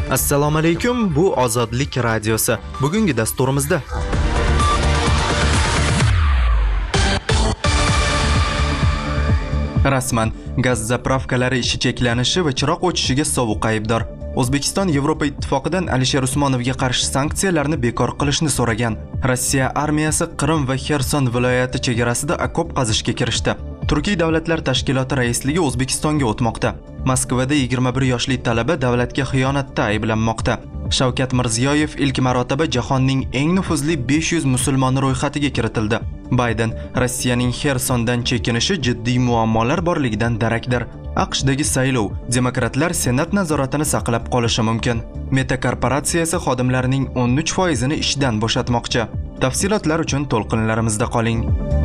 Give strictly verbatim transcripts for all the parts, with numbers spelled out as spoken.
Assalomu alaykum, bu Ozodlik radiosi. Bugungi dasturimizda rasman gaz zapravkalari ishi cheklanishi va chiroq o'chishiga sovuq aybdor. O'zbekiston Yevropa Ittifoqidan Alisher Usmonovga qarshi sanksiyalarni bekor qilishni so'ragan. Rossiya armiyasi Qrim va Xerson viloyati chegarasida okop qazishga kirishdi. Turkiy davlatlar tashkiloti raisligi O'zbekistonga o'tmoqda. Moskvada yigirma bir yoshli talaba davlatga xiyonatda ayblanmoqda. Shavkat Mirziyoyev ilk marotaba jahonning eng nufuzli besh yuz musulmoni ro'yxatiga kiritildi. Bayden Rossiyaning Xersondan chekinishi jiddiy muammolar borligidan darakdir. AQShdagi saylov demokratlar senat nazoratini saqlab qolishi mumkin. Meta korporatsiyasi xodimlarining o'n uch foizini ishdan bo'shatmoqchi. Tafsilotlar uchun to'lqinlarimizda qoling.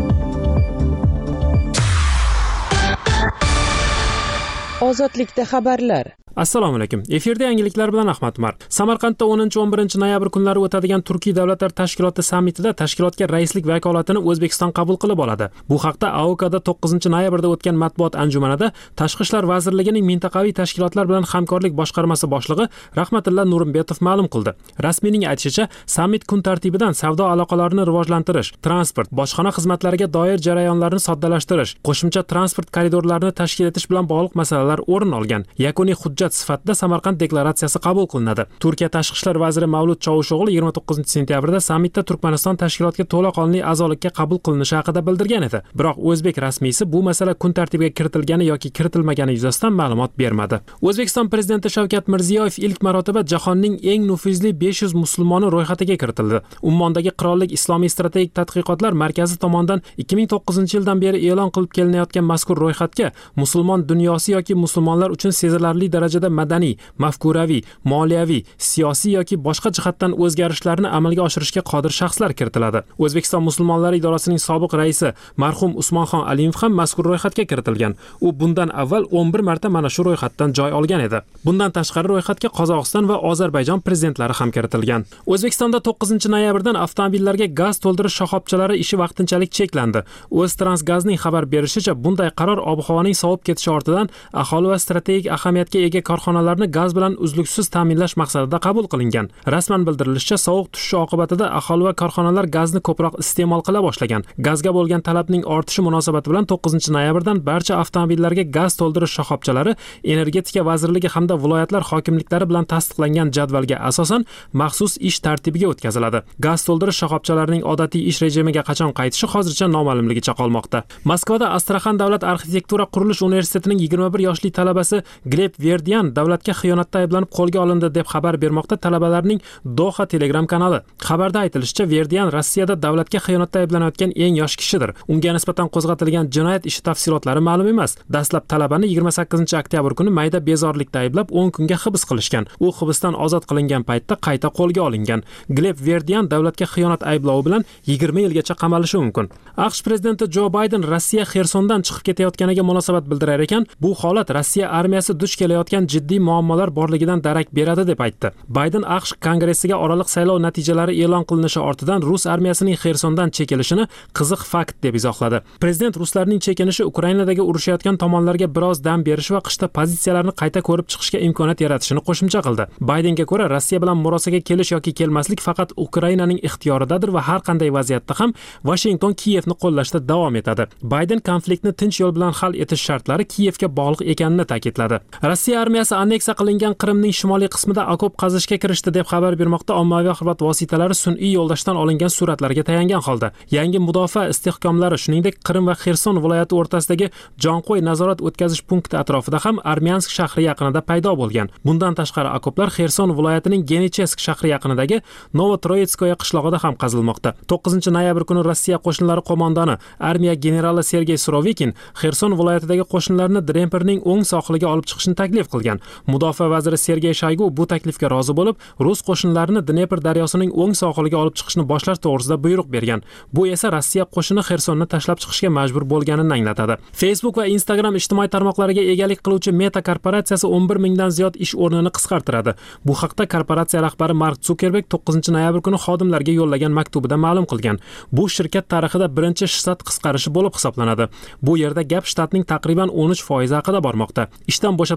Ozodlikda xabarlar. Assalomu alaykum. Efirda yangiliklar bilan Ahmad Umar. Samarqandda o'ninchi o'n birinchi noyabr kunlari o'tadigan Turkiy davlatlar tashkiloti sammitida tashkilotga raislik vakolatini O'zbekiston qabul qilib oladi. Bu haqda A O K'da to'qqizinchi noyabrda o'tgan matbuot anjumanida Tashqi ishlar vazirligining mintaqaviy tashkilotlar bilan hamkorlik boshqarmasi boshlig'i Rahmatilla Nurimbetov ma'lum qildi. Rasmiyning aytishicha, sammit kun tartibidan savdo aloqalarini rivojlantirish, transport, bojxona xizmatlariga doir jarayonlarni soddalashtirish, qo'shimcha transport koridorlarini tashkil etish bilan bog'liq masalalar o'rin olgan. Yakuniy hujjat sifatida Samarqand deklaratsiyasi qabul qilinadi. Turkiya Tashqi ishlar vaziri Mavlud Chavusho'g'li yigirma to'qqizinchi sentyabrda sammitda Turkmaniston tashkilotga to'laqonli a'zolikka qabul qilinishi haqida bildirgan edi. Biroq o'zbek rasmiysi bu masala kun tartibiga kiritilgani yoki kiritilmagani yuzasidan ma'lumot bermadi. O'zbekiston prezidenti Shavkat Mirziyoyev ilk marotaba jahonning eng nufuzli besh yuz musulmoni ro'yxatiga kiritildi. Ummondagi Qirollik Islomiy strategik tadqiqotlar markazi tomonidan ikki ming to'qqizinchi yildan beri e'lon qilib kelinayotgan mazkur ro'yxatga musulmon dunyosi yoki musulmonlar uchun sezilarli darajada madaniy, mafkuraviy, moliyaviy, siyosiy yoki boshqa jihatdan o'zgarishlarni amalga oshirishga qodir shaxslar kiritiladi. O'zbekiston musulmonlari idorasining sobiq raisi marhum Usmonxon Alimov ham mazkur ro'yxatga kiritilgan. U bundan avval o'n bir marta mana shu ro'yxatdan joy olgan edi. Bundan tashqari ro'yxatga Qozog'iston va Ozarbayjon prezidentlari ham kiritilgan. O'zbekistonda to'qqizinchi noyabrdan avtomobillarga gaz to'ldirish shoxobchalari ishi vaqtinchalik cheklandi. O'ztransgazning xabar berishicha, bunday qaror ob-havoning sovib ketishi ortidan aholi va strategik ahamiyatga ega korxonalarni gaz bilan uzluksiz ta'minlash maqsadida qabul qilingan. Rasman bildirilishicha, sovuq tushishi oqibatida aholi va korxonalar gazni ko'proq iste'mol qila boshlagan. Gazga bo'lgan talabning ortishi munosabati bilan to'qqizinchi noyabrdan barcha avtomobillarga gaz to'ldirish shoxobchalari Energetika vazirligi hamda viloyatlar hokimliklari bilan tasdiqlangan jadvalga asosan maxsus ish tartibiga o'tkaziladi. Gaz to'ldirish shoxobchalarining odatiy ish rejimiga qachon qaytishi hozircha noma'lumligicha qolmoqda. Moskvada Astraxan davlat arxitektura qurilish universitetining yigirma bir yoshli talabasi Gleb Verdian davlatga xiyonatda ayblanib qo'lga olindi deb xabar bermoqda talabalarning Doha Telegram kanali. Xabarda aytilishicha, Verdian Rossiyada davlatga xiyonatda ayblanayotgan eng yosh kishidir. Unga nisbatan qo'zg'atilgan jinoyat ishi tafsilotlari ma'lum emas. Dastlab talabani yigirma sakkizinchi oktyabr kuni mayda bezorilikda ayblab o'n kunga hibs qilishgan. U hibsdan ozod qilingan paytda qayta qo'lga olingan. Gleb Verdian davlatga xiyonat ayblovi bilan yigirma yilgacha qamalishi mumkin. AQSh prezidenti Jo Bayden Rossiya Xersondan chiqib ketayotganiga munosabat bildirar ekan, bu holat Rossiya armiyasi duch kelayotgan jiddiy muammolar borligidan darak beradi deb aytdi. Bayden AQSh kongressiga oraliq saylov natijalari e'lon qilinishi ortidan Rus armiyasining Xersondan chekilishini qiziq fakt deb izohladi. Prezident ruslarning chekinishi Ukrainadagi urushayotgan tomonlarga biroz dam berish va qishda pozitsiyalarni qayta ko'rib chiqishga imkoniyat yaratishini qo'shimcha qildi. Baydenga ko'ra, Rossiya bilan murosaga kelish yoki kelmaslik faqat Ukrainaning ixtiyoridadir va har qanday vaziyatda ham Washington Kiyevni qo'llashda davom etadi. Bayden konfliktni tinch yo'l bilan hal etish shartlari Kiyevga bog'liq ekanini ta'kidladi. Rossiya armiyasi anneksiya qilingan Qrimning shimoliy qismida okop qazishga kirishdi deb xabar bermoqda ommaviy axborot vositalari sun'iy yo'ldoshdan olingan suratlarga tayangan holda. Yangi mudofaa istehkomlari, shuningdek Qrim va Xerson viloyati o'rtasidagi Jonqo'y nazorat o'tkazish punkti atrofida ham Armyansk shahri yaqinida paydo bo'lgan. Bundan tashqari okoplar Xerson viloyatining Genichesk shahri yaqinidagi Novotroitskoye qishlog'ida ham qazilmoqda. to'qqizinchi noyabr kuni Rossiya qo'shinlari qo'mondoni armiya generali Sergey Surovikin Xerson viloyatidagi qo'shinlarni Dnepirning o'ng sohiliga olib chiqishni taklif qilgan. Mudofaa vaziri Sergey Shoygu bu taklifga rozi bo'lib, rus qo'shinlarini Dnepr daryosining o'ng sohiliga olib chiqishni boshlash to'g'risida buyruq bergan. Bu esa Rossiya qo'shini Xersonni tashlab chiqishga majbur bo'lganini anglatadi. Facebook va Instagram ijtimoiy tarmoqlariga egalik qiluvchi Meta korporatsiyasi o'n bir mingdan ziyod ish o'rnini qisqartiradi. Bu haqda korporatsiya rahbari Mark Zuckerberg to'qqizinchi noyabr kuni xodimlarga yo'llagan maktubida ma'lum qilgan. Bu shirkat tarixida birinchi shtat qisqarishi bo'lib hisoblanadi. Bu yerda gap shtatning taqriban o'n uch foizi haqida bormoqda. Ishdan bo'shatilgan xodimlar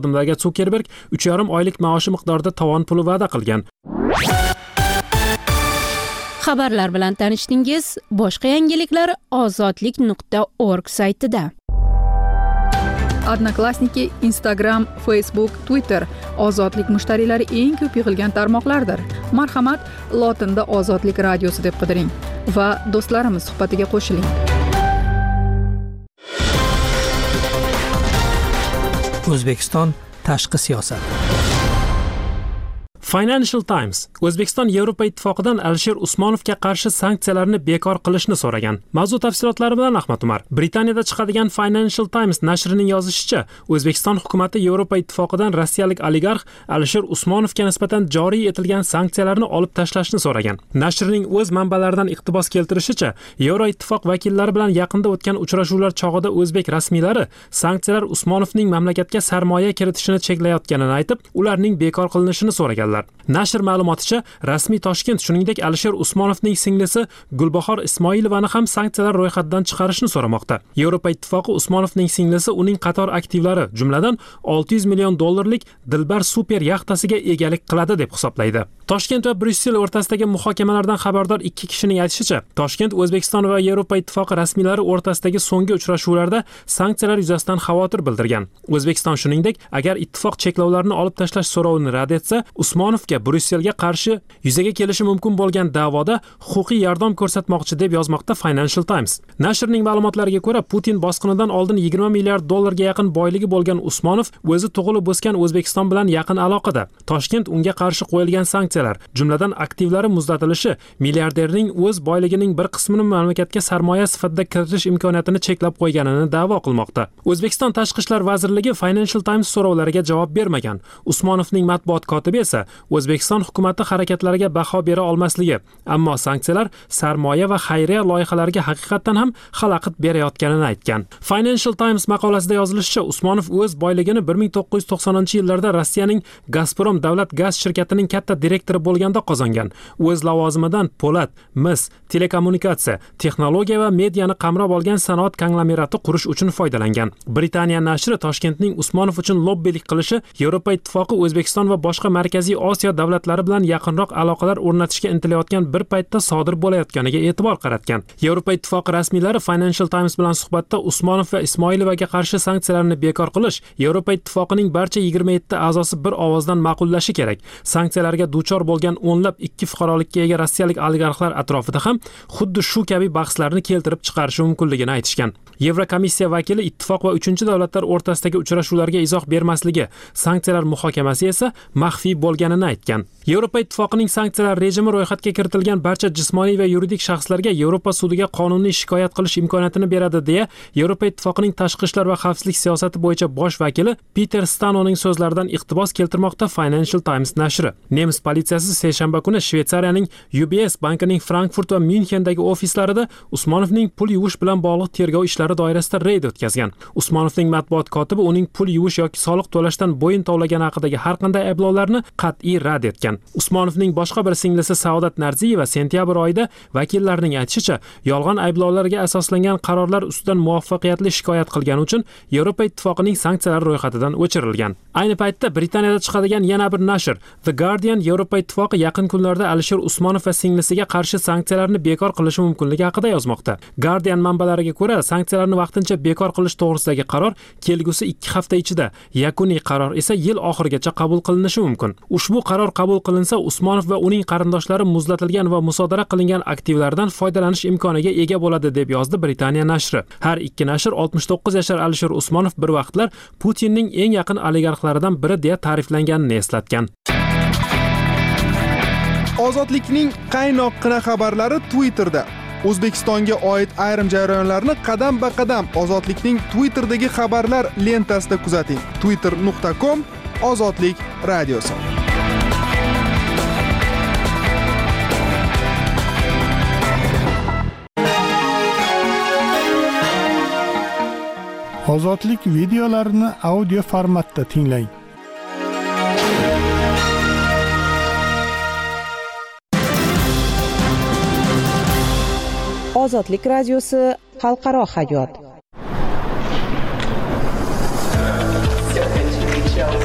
xodimlariga Zuckerberg uch yarim oylik maoshi miqdorida tovon puli va'da qilgan. Xabarlar bilan tanishdingiz. Boshqa yangiliklar ozodlik nuqta org saytida. Odnoklassniki, Instagram, Facebook, Twitter ozodlik mushtariylari eng ko'p yig'ilgan tarmoqlardir. Marhamat, lotinda Ozodlik radiosi deb qidiring va do'stlarimiz suhbatiga qo'shiling. O'zbekiston tashqi siyosat. Financial Times O'zbekiston Yevropa Ittifoqidan Alisher Usmonovga qarshi sanksiyalarni bekor qilishni so'ragan. Mavzu tafsilotlari bilan Ahmad Umar. Britaniyada chiqadigan Financial Times nashrining yozishicha, O'zbekiston hukumatı Yevropa Ittifoqidan rossiyalik oligarx Alisher Usmonovga nisbatan joriy etilgan sanksiyalarni olib tashlashni so'ragan. Nashrning o'z manbalaridan iqtibos keltirishicha, Yevropa Ittifoq vakillari bilan yaqinda o'tgan uchrashuvlar chog'ida o'zbek rasmiylari sanksiyalar Usmonovning mamlakatga sarmoya kiritishini cheklayotganini aytib, ularning bekor qilinishini so'raganlar. Nashr ma'lumoticha, rasmiy Toshkent shuningdek Alisher Usmonovning singlisi Gulbahor Ismoilovani ham sanksiyalar ro'yxatidan chiqarishni so'ramoqda. Yevropa Ittifoqi Usmonovning singlisi uning qator aktivlari, jumladan olti yuz million dollarlik Dilbar super yaxtasiga egalik qiladi deb hisoblaydi. Toshkent va Bryussel o'rtasidagi muhokamalardan xabardor ikki kishining aytishicha, Toshkent O'zbekiston va Yevropa Ittifoqi rasmiylari o'rtasidagi so'nggi uchrashuvlarda sanksiyalar yuzasidan xavotir bildirgan. O'zbekiston shuningdek, agar ittifoq cheklovlarni olib tashlash so'rovini rad etsa, Usmonovga Bryusselga qarshi yuzaga kelishi mumkin bo'lgan da'voda huquqiy yordam ko'rsatmoqchi deb yozmoqda Financial Times. Nashrning ma'lumotlariga ko'ra, Putin bosqinidan oldin yigirma milliard dollarga yaqin boyligi bo'lgan Usmonov o'zi tug'ilib o'sgan O'zbekiston bilan yaqin aloqada. Toshkent unga qarshi qo'yilgan sanksiyalar, jumladan aktivlari muzlatilishi, milliarderning o'z boyligining bir qismini mamlakatga sarmoya sifatida kiritish imkoniyatini cheklab qo'yganini da'vo qilmoqda. O'zbekiston Tashqi ishlar vazirligi Financial Times so'rovlariga javob bermagan. Usmonovning matbuot kotibi esa O'zbekiston hukumati harakatlariga baho bera olmasligi, ammo sanksiyalar sarmoya va xayriya loyihalariga haqiqatan ham xalaqit berayotganini aytgan. Financial Times maqolasida yozilishicha, Usmonov o'z boyligini bir ming to'qqiz yuz to'qsoninchi yillarda Rossiyaning Gazprom davlat gaz shirkatining katta direktori bo'lganda qozongan. O'z lavozimidan po'lat, mis, telekommunikatsiya, texnologiya va mediani qamrab olgan sanoat konglomerati qurish uchun foydalangan. Britaniya nashri Toshkentning Usmonov uchun lobbilik qilishi Yevropa Ittifoqi O'zbekiston va boshqa Markaziy Osiyo davlatlari bilan yaqinroq aloqalar o'rnatishga intilayotgan bir paytda sodir bo'layotganiga e'tibor qaratgan. Yevropa Ittifoqi rasmiylari Financial Times bilan suhbatda Usmonov va Ismoilovaga qarshi sanksiyalarni bekor qilish Yevropa Ittifoqining barcha yigirma yetti a'zosi bir ovozdan ma'qullashi kerak. Sanksiyalarga duchor bo'lgan o'nlab ikki fuqarolikka ega rossiyalik oligarxlar atrofida ham xuddi shu kabi bahslarni keltirib chiqarishi mumkinligini aytishgan. Yevrokomissiya vakili ittifoq va uchinchi davlatlar o'rtasidagi uchrashuvlarga izoh bermasligi, sanksiyalar muhokamasi esa maxfiy bo'lganini aytgan. Yevropa Ittifoqining sanksiyalar rejimi ro'yxatga kiritilgan barcha jismoniy va yuridik shaxslarga Yevropa sudiga qonuniy shikoyat qilish imkoniyatini beradi deya Yevropa Ittifoqining tashqi ishlar va xavfsizlik siyosati bo'yicha bosh vakili Peter Stanoning so'zlaridan iqtibos keltirmoqda Financial Times nashri. Nemis politsiyasi seshanba kuni Shveysariyaning U B S bankining Frankfurt va Myunchendagi ofislarida Usmonovning pul yuvish bilan bog'liq tergov ishlari doirasida reyd o'tkazgan. Usmonovning matbuot kotibi uning pul yuvish yoki soliq to'lashdan bo'yin tovlagani haqidagi har qanday ayblovlarni qat'iy rad etgan. Usmonovning boshqa bir singlisi Saodat Narziyeva sentyabr oyida vakillarning aytishicha, yolg'on ayblovlarga asoslangan qarorlar ustidan muvaffaqiyatli shikoyat qilgani uchun Yevropa Ittifoqining sanksiyalar ro'yxatidan o'chirilgan. Ayni paytda Britaniyada chiqadigan yana bir nashr The Guardian Yevropa Ittifoqi yaqin kunlarda Alisher Usmonov va singlisiga qarshi sanksiyalarni bekor qilishi mumkinligi haqida yozmoqda. Guardian manbalariga ko'ra, sanksiyalarni vaqtincha bekor qilish to'g'risidagi qaror kelgusi ikki hafta ichida, yakuniy qaror esa yil oxirigacha qabul qilinishi mumkin. Ushbu qaror qabul qilinsa, Usmonov va uning qarindoshlari muzlatilgan va musodara qilingan aktivlardan foydalanish imkoniga ega bo'ladi deb yozdi Britaniya nashri. Har ikki nashr oltmish to'qqiz yashar Alisher Usmonov bir vaqtlar Putinning eng yaqin oligarxlaridan biri deya ta'riflanganini eslatgan. Ozodlikning qaynoqqina xabarlari Twitterda. O'zbekistonga oid ayrim jarayonlarni qadam-ba-qadam Ozodlikning Twitterdagi xabarlar lentasida kuzating. twitter nuqta com Ozodlik radiosi. Ozodlik videolarini audio formatda tinglang. Ozodlik radiosi xalqaro hayot.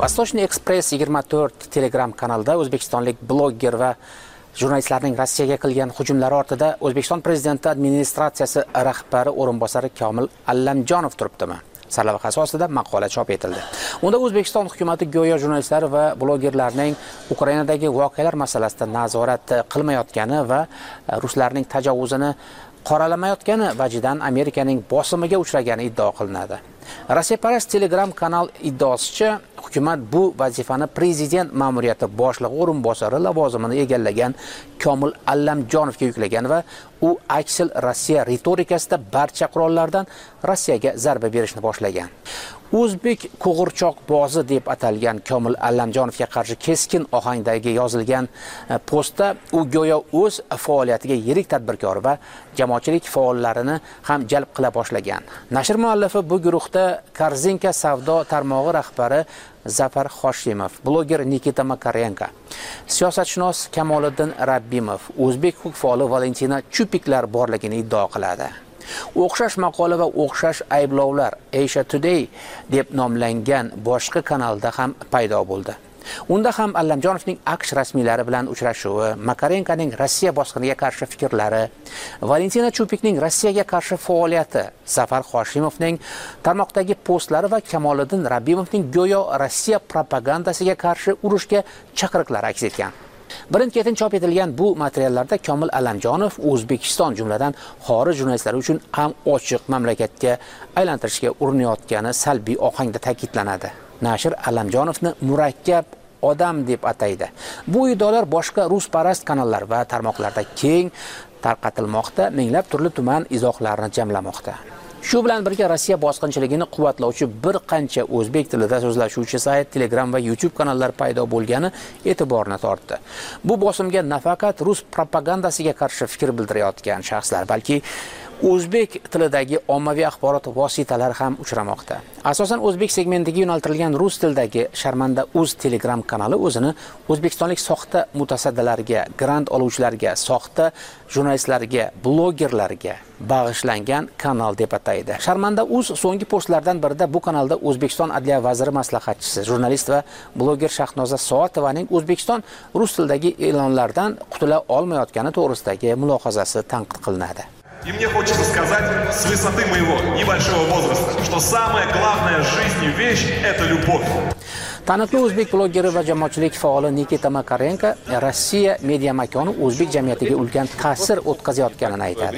Vostochniy Express yigirma to'rt Telegram kanalida o'zbekistonlik bloger va jurnalistlarning Rossiyaga qilgan hujumlari ortida O'zbekiston prezidenti administratsiyasi rahbari o'rinbosari Komil Allamjonov turibdimi? Sarlavhasi ostida maqola chop etildi. Unda O'zbekiston hukumatı go'yo jurnalistlar va blogerlarning Ukrainadagi voqealar masalasida nazorat qilmayotgani va ruslarning tajovuzini qoralamayotgani vajidan Amerikaning bosimiga uchragani iddao qilinadi. Rossiyaparast Telegram kanal iddaosicha, hukumat bu vazifani prezident ma'muriyati boshlig'i o'rinbosari lavozimini egallagan Komil Allamjonovga yuklagan va u aksil Rossiya ritorikasida barcha qurollardan Rossiyaga zarba berishni boshlagan. O'zbek qo'g'irchoq bozi deb atalgan Komil Allamjonovga qarshi keskin ohangdagi yozilgan postda u go'yo o'z faoliyatiga yirik tadbirkor va jamoatchilik faollarini ham jalb qila boshlagan. Nashr muallifi bu guruhda Korzinka savdo tarmog'i rahbari Zafar Hoshimov, bloger Nikita Makarenko, siyosatshunos Kamoliddin Rabbimov, o'zbek huquq faoli Valentina Chupiklar borligini iddao qiladi. O'xshash maqola va o'xshash ayblovlar Asia Today deb nomlangan boshqa kanalda ham paydo bo'ldi. Unda ham Allamjonovning AQSh rasmiylari bilan uchrashuvi, Makarenkoning Rossiya bosqiniga qarshi fikrlari, Valentina Chupikning Rossiyaga qarshi faoliyati, Zafar Hoshimovning tarmoqdagi postlari va Kamoliddin Rabbimovning go'yo Rossiya propagandasiga qarshi urushga chaqiriqlari aks etgan. Birin-ketin chop etilgan bu materiallarda Komil Allamjonov O'zbekiston jumladan xorij jurnalistlari uchun ham ochiq mamlakatga aylantirishga urinayotgani salbiy ohangda ta'kidlanadi. Nashr Allamjonovni murakkab odam deb ataydi. Bu iddaolar boshqa rusparast kanallar va tarmoqlarda keng tarqatilmoqda, minglab turli tuman izohlarni jamlamoqda. Shu bilan birga Rossiya bosqinchiligini quvvatlovchi bir qancha o'zbek tilida so'zlashuvchi sayt, Telegram va YouTube kanallari paydo bo'lgani e'tiborni tortdi. Bu bosimga nafaqat rus propagandasiga qarshi fikr bildirayotgan shaxslar, balki o'zbek tilidagi ommaviy axborot vositalari ham uchramoqda. Asosan o'zbek segmentiga yo'naltirilgan rus tilidagi Sharmanda Uz Telegram kanali o'zini o'zbekistonlik soxta mutasaddilarga, grant oluvchilarga, soxta jurnalistlarga, blogerlarga bag'ishlangan kanal deb ataydi. Sharmanda Uz so'nggi postlardan birida bu kanalda O'zbekiston Adliya vaziri maslahatchisi, jurnalist va bloger Shahnoza Soatovaning O'zbekiston rus tilidagi e'lonlardan qutula olmayotgani to'g'risidagi mulohazasi tanqid qilinadi. И мне хочется сказать с высоты моего небольшого возраста, что самая главная в жизни вещь – это любовь. Taniqli o'zbek blogeri va jamoatchilik faoli Nikita Makarenko Rossiya media makoni o'zbek jamiyatiga ulkan ta'sir o'tkazayotganini aytadi.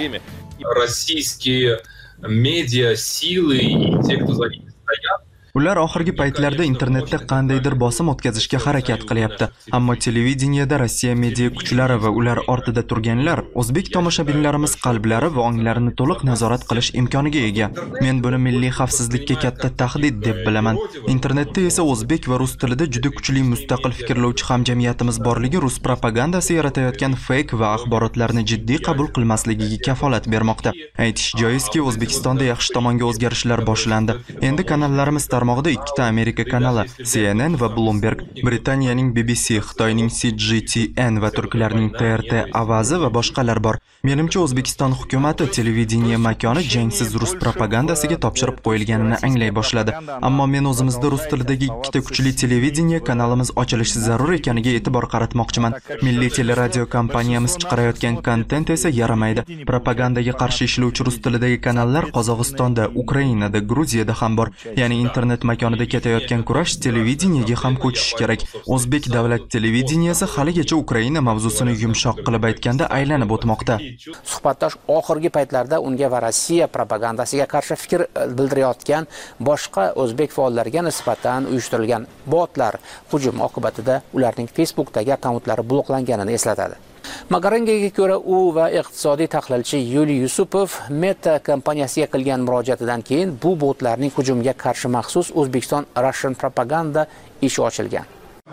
Российские медиа силы и те, кто за ними стоят, ular oxirgi paytlarda internetda qandaydir bosim o'tkazishga harakat qilyapti. Ammo televideniyada Rossiya media kuchlari va ular ortida turganlar o'zbek tomoshabinlarimiz qalblari va onglarini to'liq nazorat qilish imkoniga ega. Men buni milliy xavfsizlikka katta tahdid deb bilaman. Internetda esa o'zbek va rus tilida juda kuchli mustaqil fikrlovchi hamjamiyatimiz borligi rus propagandasi yaratayotgan fake va axborotlarni jiddiy qabul qilmasligiga kafolat bermoqda. Aytish joizki, O'zbekistonda yaxshi tomonga o'zgarishlar boshlandi. Endi kanallarimiz tarmog'ida ikkita Amerika kanali, C N N va Bloomberg, Britaniyaning B B C, Xitoyning C G T N va turklarning T R T Avazi va boshqalar bor. Menimcha O'zbekiston hukumatı televideniya makoni jangsiz rus propagandasiga topshirib qo'yilganini anglay boshladi. Ammo men o'zimizda rus tilidagi ikkita kuchli televideniya kanalimiz ochilishi zarur ekaniga e'tibor qaratmoqchiman. Milliy teleradio kompaniyamiz chiqarayotgan kontent esa yaramaydi. Propagandaga qarshi ishlovchi rus tilidagi kanallar Qozog'istonda, Ukrainada, Gruziyada ham bor. Ya'ni internet makonida ketayotgan kurash televideniyaga ham ko'chishi kerak. O'zbek davlat televideniyasi haligacha Ukraina mavzusini yumshoq qilib aytganda aylanib o'tmoqda. Suhbatdosh oxirgi paytlarda unga va Rossiya propagandasiga qarshi fikr bildirayotgan boshqa o'zbek faollariga nisbatan uyushtirilgan botlar hujum oqibatida ularning Facebookdagi akkauntlari bloklanganini eslatadi. Makarenkoga ko'ra, u va iqtisodiy tahlilchi Yuliy Yusupov Meta kompaniyasiga qilgan murojaatidan keyin bu botlarning hujumiga qarshi maxsus O'zbekiston Russian propaganda ishi ochilgan.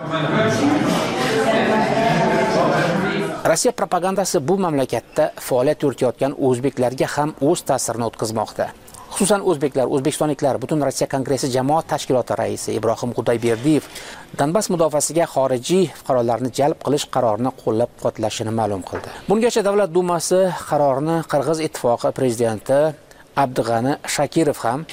Rossiya propagandasi bu mamlakatda faoliyat yuritayotgan o'zbeklarga ham o'z ta'sirini o'tkazmoqda. Xususan o'zbeklar, o'zbekistonliklar Butun Rossiya Kongressi jamoat tashkiloti raisi Ibrohim Xudoyberdiyev Donbass mudofaasiga xorijiy fuqarolarni jalb qilish qarorini qo'llab-quvvatlashini ma'lum qildi. Bungacha Davlat dumasi qarorini Qirg'iz ittifoqi prezidenti Abdug'ani Shakirov ham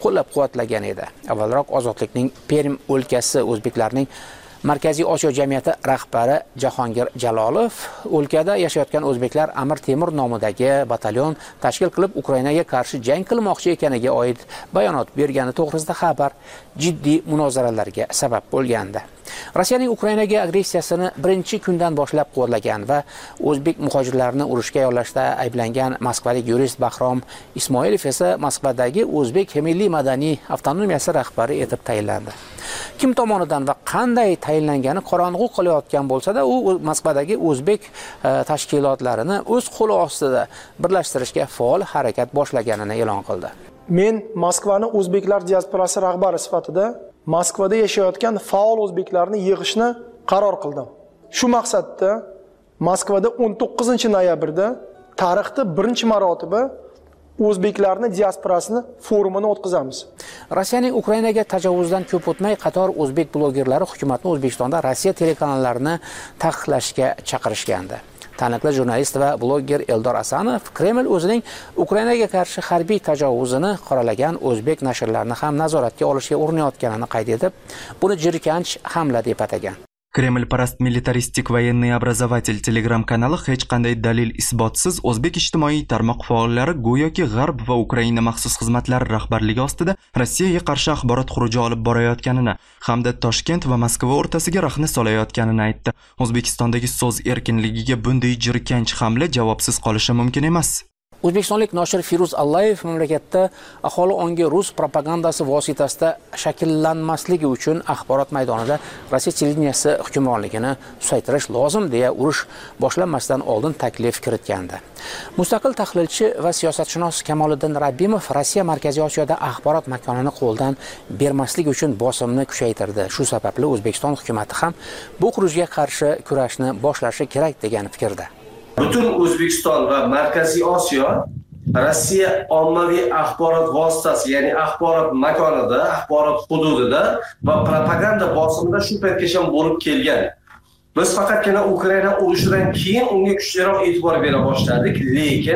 qo'llab-quvvatlagan edi. Avvalroq Ozodlikning Perm o'lkasi o'zbeklarning Markaziy Osiyo jamiyati rahbari Jahongir Jalolov o'lkada yashayotgan o'zbeklar Amir Temur nomidagi batalyon tashkil qilib Ukrainaga qarshi jang qilmoqchi ekaniga oid bayonot bergani to'g'risida xabar jiddiy munozaralarga sabab bo'lgandi. Rossiyaning Ukrainaga agressiyasini birinchi kundan boshlab qo'llagan va o'zbek muhojirlarini urushga yollashda ayblangan moskvalik yurist Bahrom Ismoilov esa Moskvadagi O'zbek Milliy madaniy avtonomiyasi rahbari etib tayinlandi. Kim tomonidan va qanday tayinlangani qorong'u qilayotgan bo'lsa-da, u Moskvadagi o'zbek tashkilotlarini o'z qo'li ostida birlashtirishga faol harakat boshlaganini e'lon qildi. Men Moskvani o'zbeklar diasporasi rahbari sifatida Moskvada yashayotgan faol o'zbeklarni yig'ishni qaror qildim. Shu maqsadda Moskvada o'n to'qqizinchi noyabrda tarixda birinchi marotaba o'zbeklarni diasporasini forumini o'tkazamiz. Rossiyaning Ukrainaga tajovuzdan ko'p o'tmay qator o'zbek blogerlari hukumatni O'zbekistonda Rossiya telekanallarini taqiqlashga chaqirishgandi. Taniqli jurnalist va bloger Eldor Asanov Kreml o'zining Ukrainaga qarshi harbiy tajovuzini qoralagan o'zbek nashrlarini ham nazoratga olishga urinayotganini qayd etib, buni jirkanch hamla deb atagan. Kreml parast militaristik военный образователь Telegram kanali hech qanday dalil isbotsiz o'zbek ijtimoiy tarmoq faollari go'yoki G'arb va Ukraina maxsus xizmatlari rahbarligi ostida Rossiyaga qarshi axborot xuruji olib borayotganini hamda Toshkent va Moskva o'rtasiga rahna solayotganini aytdi. O'zbekistondagi so'z erkinligiga bunday jirkanch hamla javobsiz qolishi mumkin emas. O'zbekistonlik noshir Firuz Allayev mamlakatda aholi ongi rus propagandasi vositasida shakllanmasligi uchun axborot maydonida Rossiya televideniyasi hukmronligini susaytirish lozim deya urush boshlanmasdan oldin taklif kiritgandi. Mustaqil tahlilchi va siyosatshunos Kamoliddin Rabbimov Rossiya Markaziy Osiyoda axborot makonini qo'ldan bermaslik uchun bosimni kuchaytirdi. Shu sababli O'zbekiston hukumatı ham bu xurujga qarshi kurashni boshlashi kerak degan fikrda. Butun O'zbekiston va Markaziy Osiyo Rossiya ommaviy axborot vositasi, ya'ni axborot makonida, axborot hududida va propaganda bosimida shu paytgacha bo'lib kelgan. Biz faqatgina Ukraina urushidan keyin unga kuchliroq e'tibor bera boshladik, lekin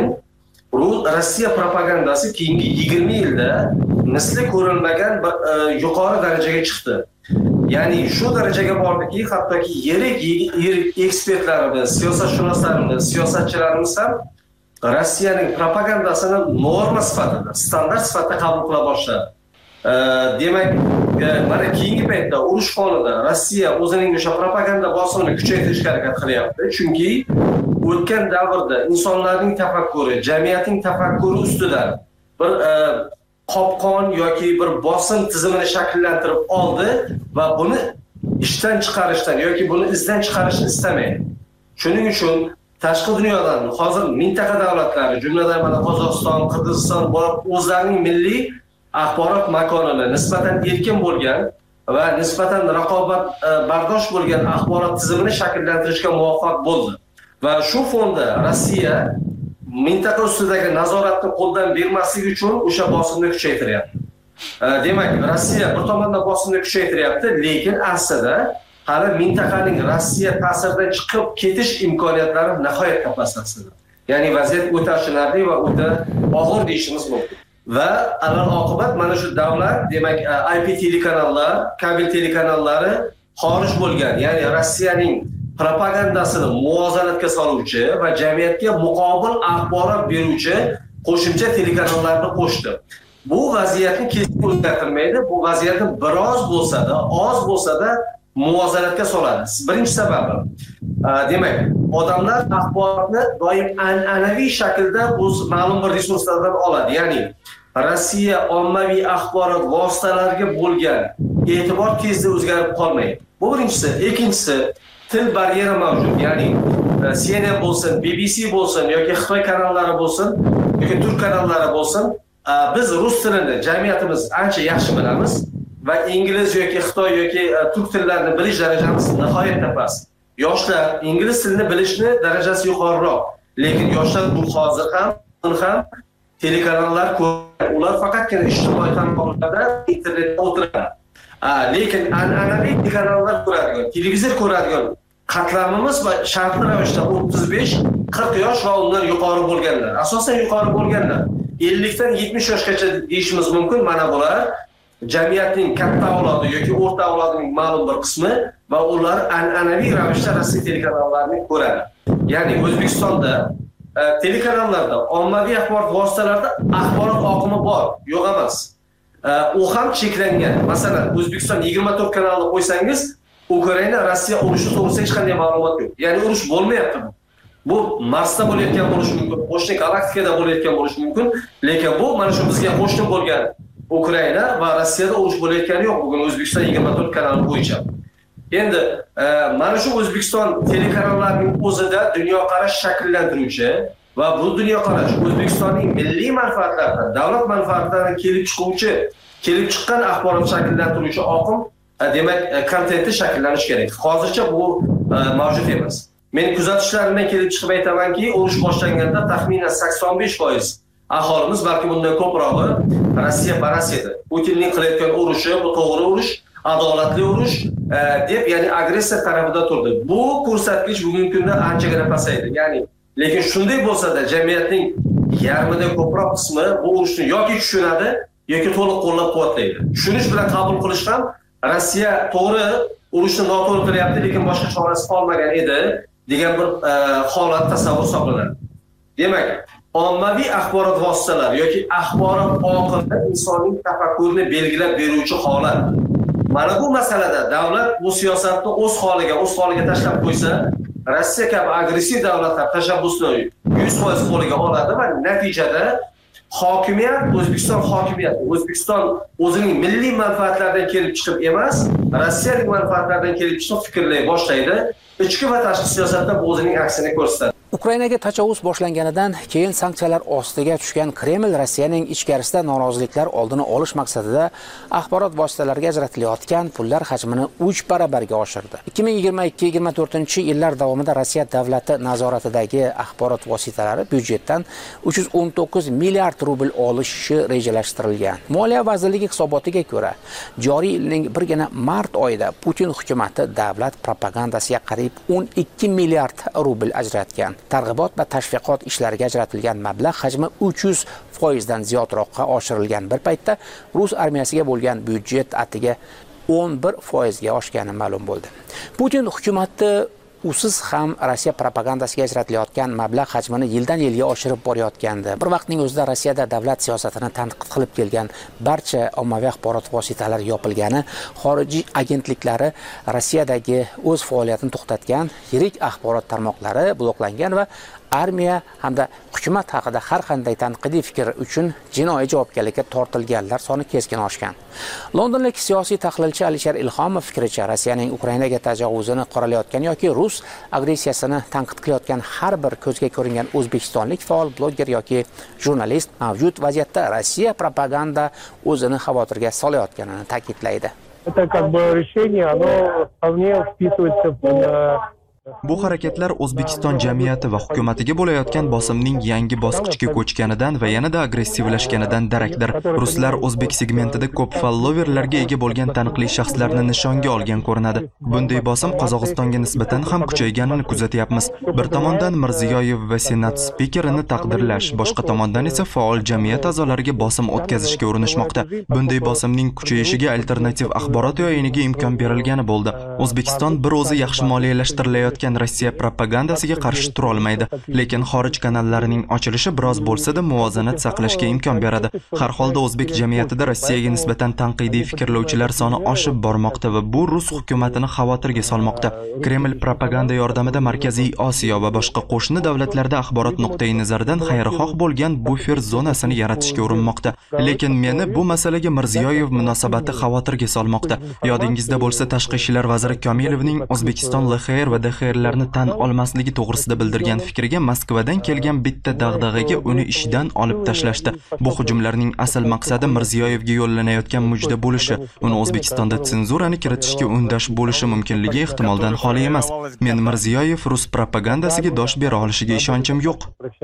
Rossiya propagandasi keyingi yigirma yilda misli ko'rilmagan yuqori darajaga chiqdi. Ya'ni shu darajaga bordiki, hattoki yirik yirik ekspertlarimiz, siyosatshunoslarimiz, siyosatchilarimiz ham Rossiyaning propagandasini norma sifatida, standart sifatida qabul qila boshladi. Demak, mana keyingi paytda urush fonida Rossiya o'zining o'sha propaganda bosimini kuchaytirishga harakat qilyapti. Chunki o'tgan davrda insonlarning tafakkuri, jamiyatning tafakkuri ustidan bir qopqon yoki bir bosim tizimini shakllantirib oldi va buni ishdan chiqarishdan yoki buni izdan chiqarishni istamaydi. Shuning uchun tashqi dunyodan hozir mintaqa davlatlari, jumladan mana Qozog'iston, Qirg'iziston bo'lib o'zlarining milliy axborot makonini nisbatan erkin bo'lgan va nisbatan raqobat bardosh bo'lgan axborot tizimini shakllantirishga muvaffaq bo'ldi. Va shu fonda Rossiya mintaqa ustidagi nazoratni qo'ldan bermaslik uchun o'sha bosimni kuchaytiryapti. Demak, Rossiya bir tomondan bosimni kuchaytiryapti, lekin aslida hali mintaqaning Rossiya ta'siridan chiqib ketish imkoniyatlari nihoyatda past aslida. Ya'ni vaziyat o'ta achinarli va o'ta og'ir deyishimiz mumkin. Va alal oqibat mana shu davlat, demak, I P telekanallar, kabel telekanallari xorij bo'lgan, ya'ni Rossiyaning propagandasini muvozanatga soluvchi va jamiyatga muqobil axborot beruvchi qo'shimcha telekanallarni qo'shdi. Bu vaziyatni keskin o'zgartirmaydi, bu vaziyatni biroz bo'lsa-da, oz bo'lsa-da muvozanatga soladi. Birinchi sababi, demak, odamlar axborotni doim an'anaviy shaklda o'z ma'lum bir resurslardan oladi. Ya'ni Rossiya ommaviy axborot vositalariga bo'lgan e'tibor tezda o'zgarib qolmaydi. Bu birinchisi. Ikkinchisi, til baryeri mavjud. Ya'ni C N N bo'lsin, B B C bo'lsin yoki Xitoy kanallari bo'lsin yoki turk kanallari bo'lsin, biz rus tilini jamiyatimiz ancha yaxshi bilamiz va ingliz yoki Xitoy yoki turk tillarini bilish darajamiz nihoyatda past. Yoshlar ingliz tilini bilishni darajasi yuqoriroq, lekin yoshlar bu hozir ham ham telekanallar ko'radi. Ular faqatgina ijtimoiy tarmoqlarda, internetda o'tiradi. Lekin an'anaviy kanallar ko'radigan, televizor ko'radigan qatlamimiz va shartli ravishda o'ttiz besh qirq yosh va undan yuqori bo'lganlar, asosan yuqori bo'lganlar. ellikdan yetmish yoshgacha deyishimiz mumkin. Mana bular jamiyatning katta avlodi yoki o'rta avlodining ma'lum bir qismi va ular an'anaviy ravishda Rossiya telekanallarining ko'radi. Ya'ni O'zbekistonda e, telekanallarda, ommaviy axborot vositalarida axborot oqimi bor, yo'q emas. E, u ham cheklangan. Masalan, O'zbekiston yigirma to'rt kanalni qo'ysangiz, Ukraina Rossiya urushi to'g'risida hech qanday ma'lumot yo'q. Ya'ni urush bo'lmayapti. Bu Marsda bo'layotgan bo'lishi mumkin, qo'shni galaktikada bo'layotgan bo'lishi mumkin, lekin bu mana shu bizga qo'shni bo'lgan Ukraina va Rossiyada urush bo'layotgani yo'q. Bugun O'zbekiston yigirma to'rt kanali bo'yicha. Endi mana shu O'zbekiston telekanallarining o'zida dunyoqarash shakllantiruvchi va bu dunyoqarash O'zbekistonning milliy manfaatlaridan, davlat manfaatlaridan kelib chiquvchi, kelib chiqqan axborot shakllantiruvchi oqim, demak, kontenti shakllanishi kerak. Hozircha bu mavjud emas. Men kuzatishlarimdan kelib chiqib aytamanki, urush boshlanganda taxminan sakson besh foiz aholimiz, balki bundan ko'prog'i, Rossiya parast edi. Putinning qilayotgan urushi bu to'g'ri urush, adolatli urush deb, ya'ni agressiya tarafida turdi. Bu ko'rsatkich bugungi kunda anchagina pasaydi. Ya'ni, lekin shunday bo'lsa-da, jamiyatning yarmidan ko'proq qismi bu urushni yoki tushunadi yoki to'liq qo'llab-quvvatlaydi. Tushunish bilan qabul qilish ham Rossiya to'g'ri urushni noto'g'ri qilyapti, lekin boshqa chorasi qolmagan edi degan bir holat tasavvur hisoblanadi. Demak, ommaviy axborot vositalari yoki axborot oqimi insonning tafakkurini belgilab beruvchi holat. Mana bu masalada davlat bu siyosatni o'z holiga, o'z holiga tashlab qo'ysa, Rossiya kabi agressiv davlatlar tashabbusni yuz foiz qo'liga oladi va natijada hokimiyat, O'zbekiston hokimiyati, O'zbekiston o'zining milliy manfaatlaridan kelib chiqib emas, Rossiyaning manfaatlaridan kelib chiqib fikrlay boshlaydi. Ichki va tashqi siyosatda bu o'zining aksini ko'rsatadi. Ukrainaga tajovuz boshlanganidan keyin sanksiyalar ostiga tushgan Kreml Rossiyaning ichkarisida noroziliklar oldini olish maqsadida axborot vositalariga ajratilayotgan pullar hajmini uch barobarga oshirdi. ikki ming yigirma ikki yigirma to'rtinchi yillar davomida Rossiya davlati nazoratidagi axborot vositalari byudjetdan uch yuz o'n to'qqiz milliard rubl olishi rejalashtirilgan. Moliya vazirligi hisobotiga ko'ra, joriy yilning birgina mart oyida Putin hukumatı davlat propagandasiga qariyb o'n ikki milliard rubl ajratgan. Targ'ibot va tashviqot ishlariga ajratilgan mablag' hajmi uch yuz foizdan ziyodroqqa oshirilgan bir paytda Rus armiyasiga bo'lgan byudjet atiga o'n bir foizga oshgani ma'lum bo'ldi. Putin hukumati usiz ham Rossiya propagandasiga ajratilayotgan mablag' hajmini yildan yilga oshirib borayotgandi. Bir vaqtning o'zida Rossiyada davlat siyosatini tanqid qilib kelgan barcha ommaviy axborot vositalari yopilgani, xorijiy agentliklari Rossiyadagi o'z faoliyatini to'xtatgan, yirik axborot tarmoqlari bloklangan va armiya hamda hukumat haqida har qanday tanqidiy fikr uchun jinoiy javobgarlikka tortilganlar soni keskin oshgan. Londonlik siyosiy tahlilchi Alisher Ilhomov fikricha, Rossiyaning Ukrainaga tajovuzini qoralayotgan yoki Rus agressiyasini tanqid qilayotgan har bir ko'zga ko'ringan o'zbekistonlik faol bloger yoki jurnalist mavjud vaziyatda Rossiya propaganda o'zini xavotirga solayotganini ta'kidlaydi. Это как бы решение, оно вполне вписывается в Bu harakatlar O'zbekiston jamiyati va hukumatiga bo'layotgan bosimning yangi bosqichga ko'chganidan va yanada agressivlashganidan darakdir. Ruslar o'zbek segmentida ko'p followerlarga ega bo'lgan taniqli shaxslarni nishonga olgan ko'rinadi. Bunday bosim Qozog'istonga nisbatan ham kuchayganini kuzatyapmiz. Bir tomondan Mirziyoyev va Senat spikerini taqdirlash, boshqa tomondan esa faol jamiyat a'zolariga bosim o'tkazishga urinishmoqda. Bunday bosimning kuchayishiga alternativ axborot yo'yiniga imkon berilgani bo'ldi. O'zbekiston bir o'zi yaxshi moliyalashtirilgan Rossiya propagandasiga qarshi tura olmaydi, lekin xorij kanallarining ochilishi biroz bo'lsa-da muvozanat saqlashga imkon beradi. Har holda o'zbek jamiyatida Rossiyaga nisbatan tanqidiy fikrlovchilar soni oshib bormoqda va bu Rus hukumatini xavotirga solmoqda. Kreml propaganda yordamida Markaziy Osiyo va boshqa qo'shni davlatlarda axborot nuqtai nazaridan xayrixoh bo'lgan bufer zonasini yaratishga urinmoqda. Lekin meni bu masalaga Mirziyoyev munosabati xavotirga solmoqda. Yodingizda bo'lsa, tashqi ishlar vaziri Komilovning O'zbekiston L X R va D X larni tan olmasligi to'g'risida bildirgan fikriga Moskvadan kelgan bitta dag'dag'aga uni ishdan olib tashlashdi. Bu hujumlarning asl maqsadi Mirziyoyevga yo'llanayotgan mujda bo'lishi, uni O'zbekistonda senzurani kiritishga undash bo'lishi mumkinligi ehtimoldan xoli emas. Men Mirziyoyev Rus propagandasiga dosh bera olishiga ishonchim yo'q.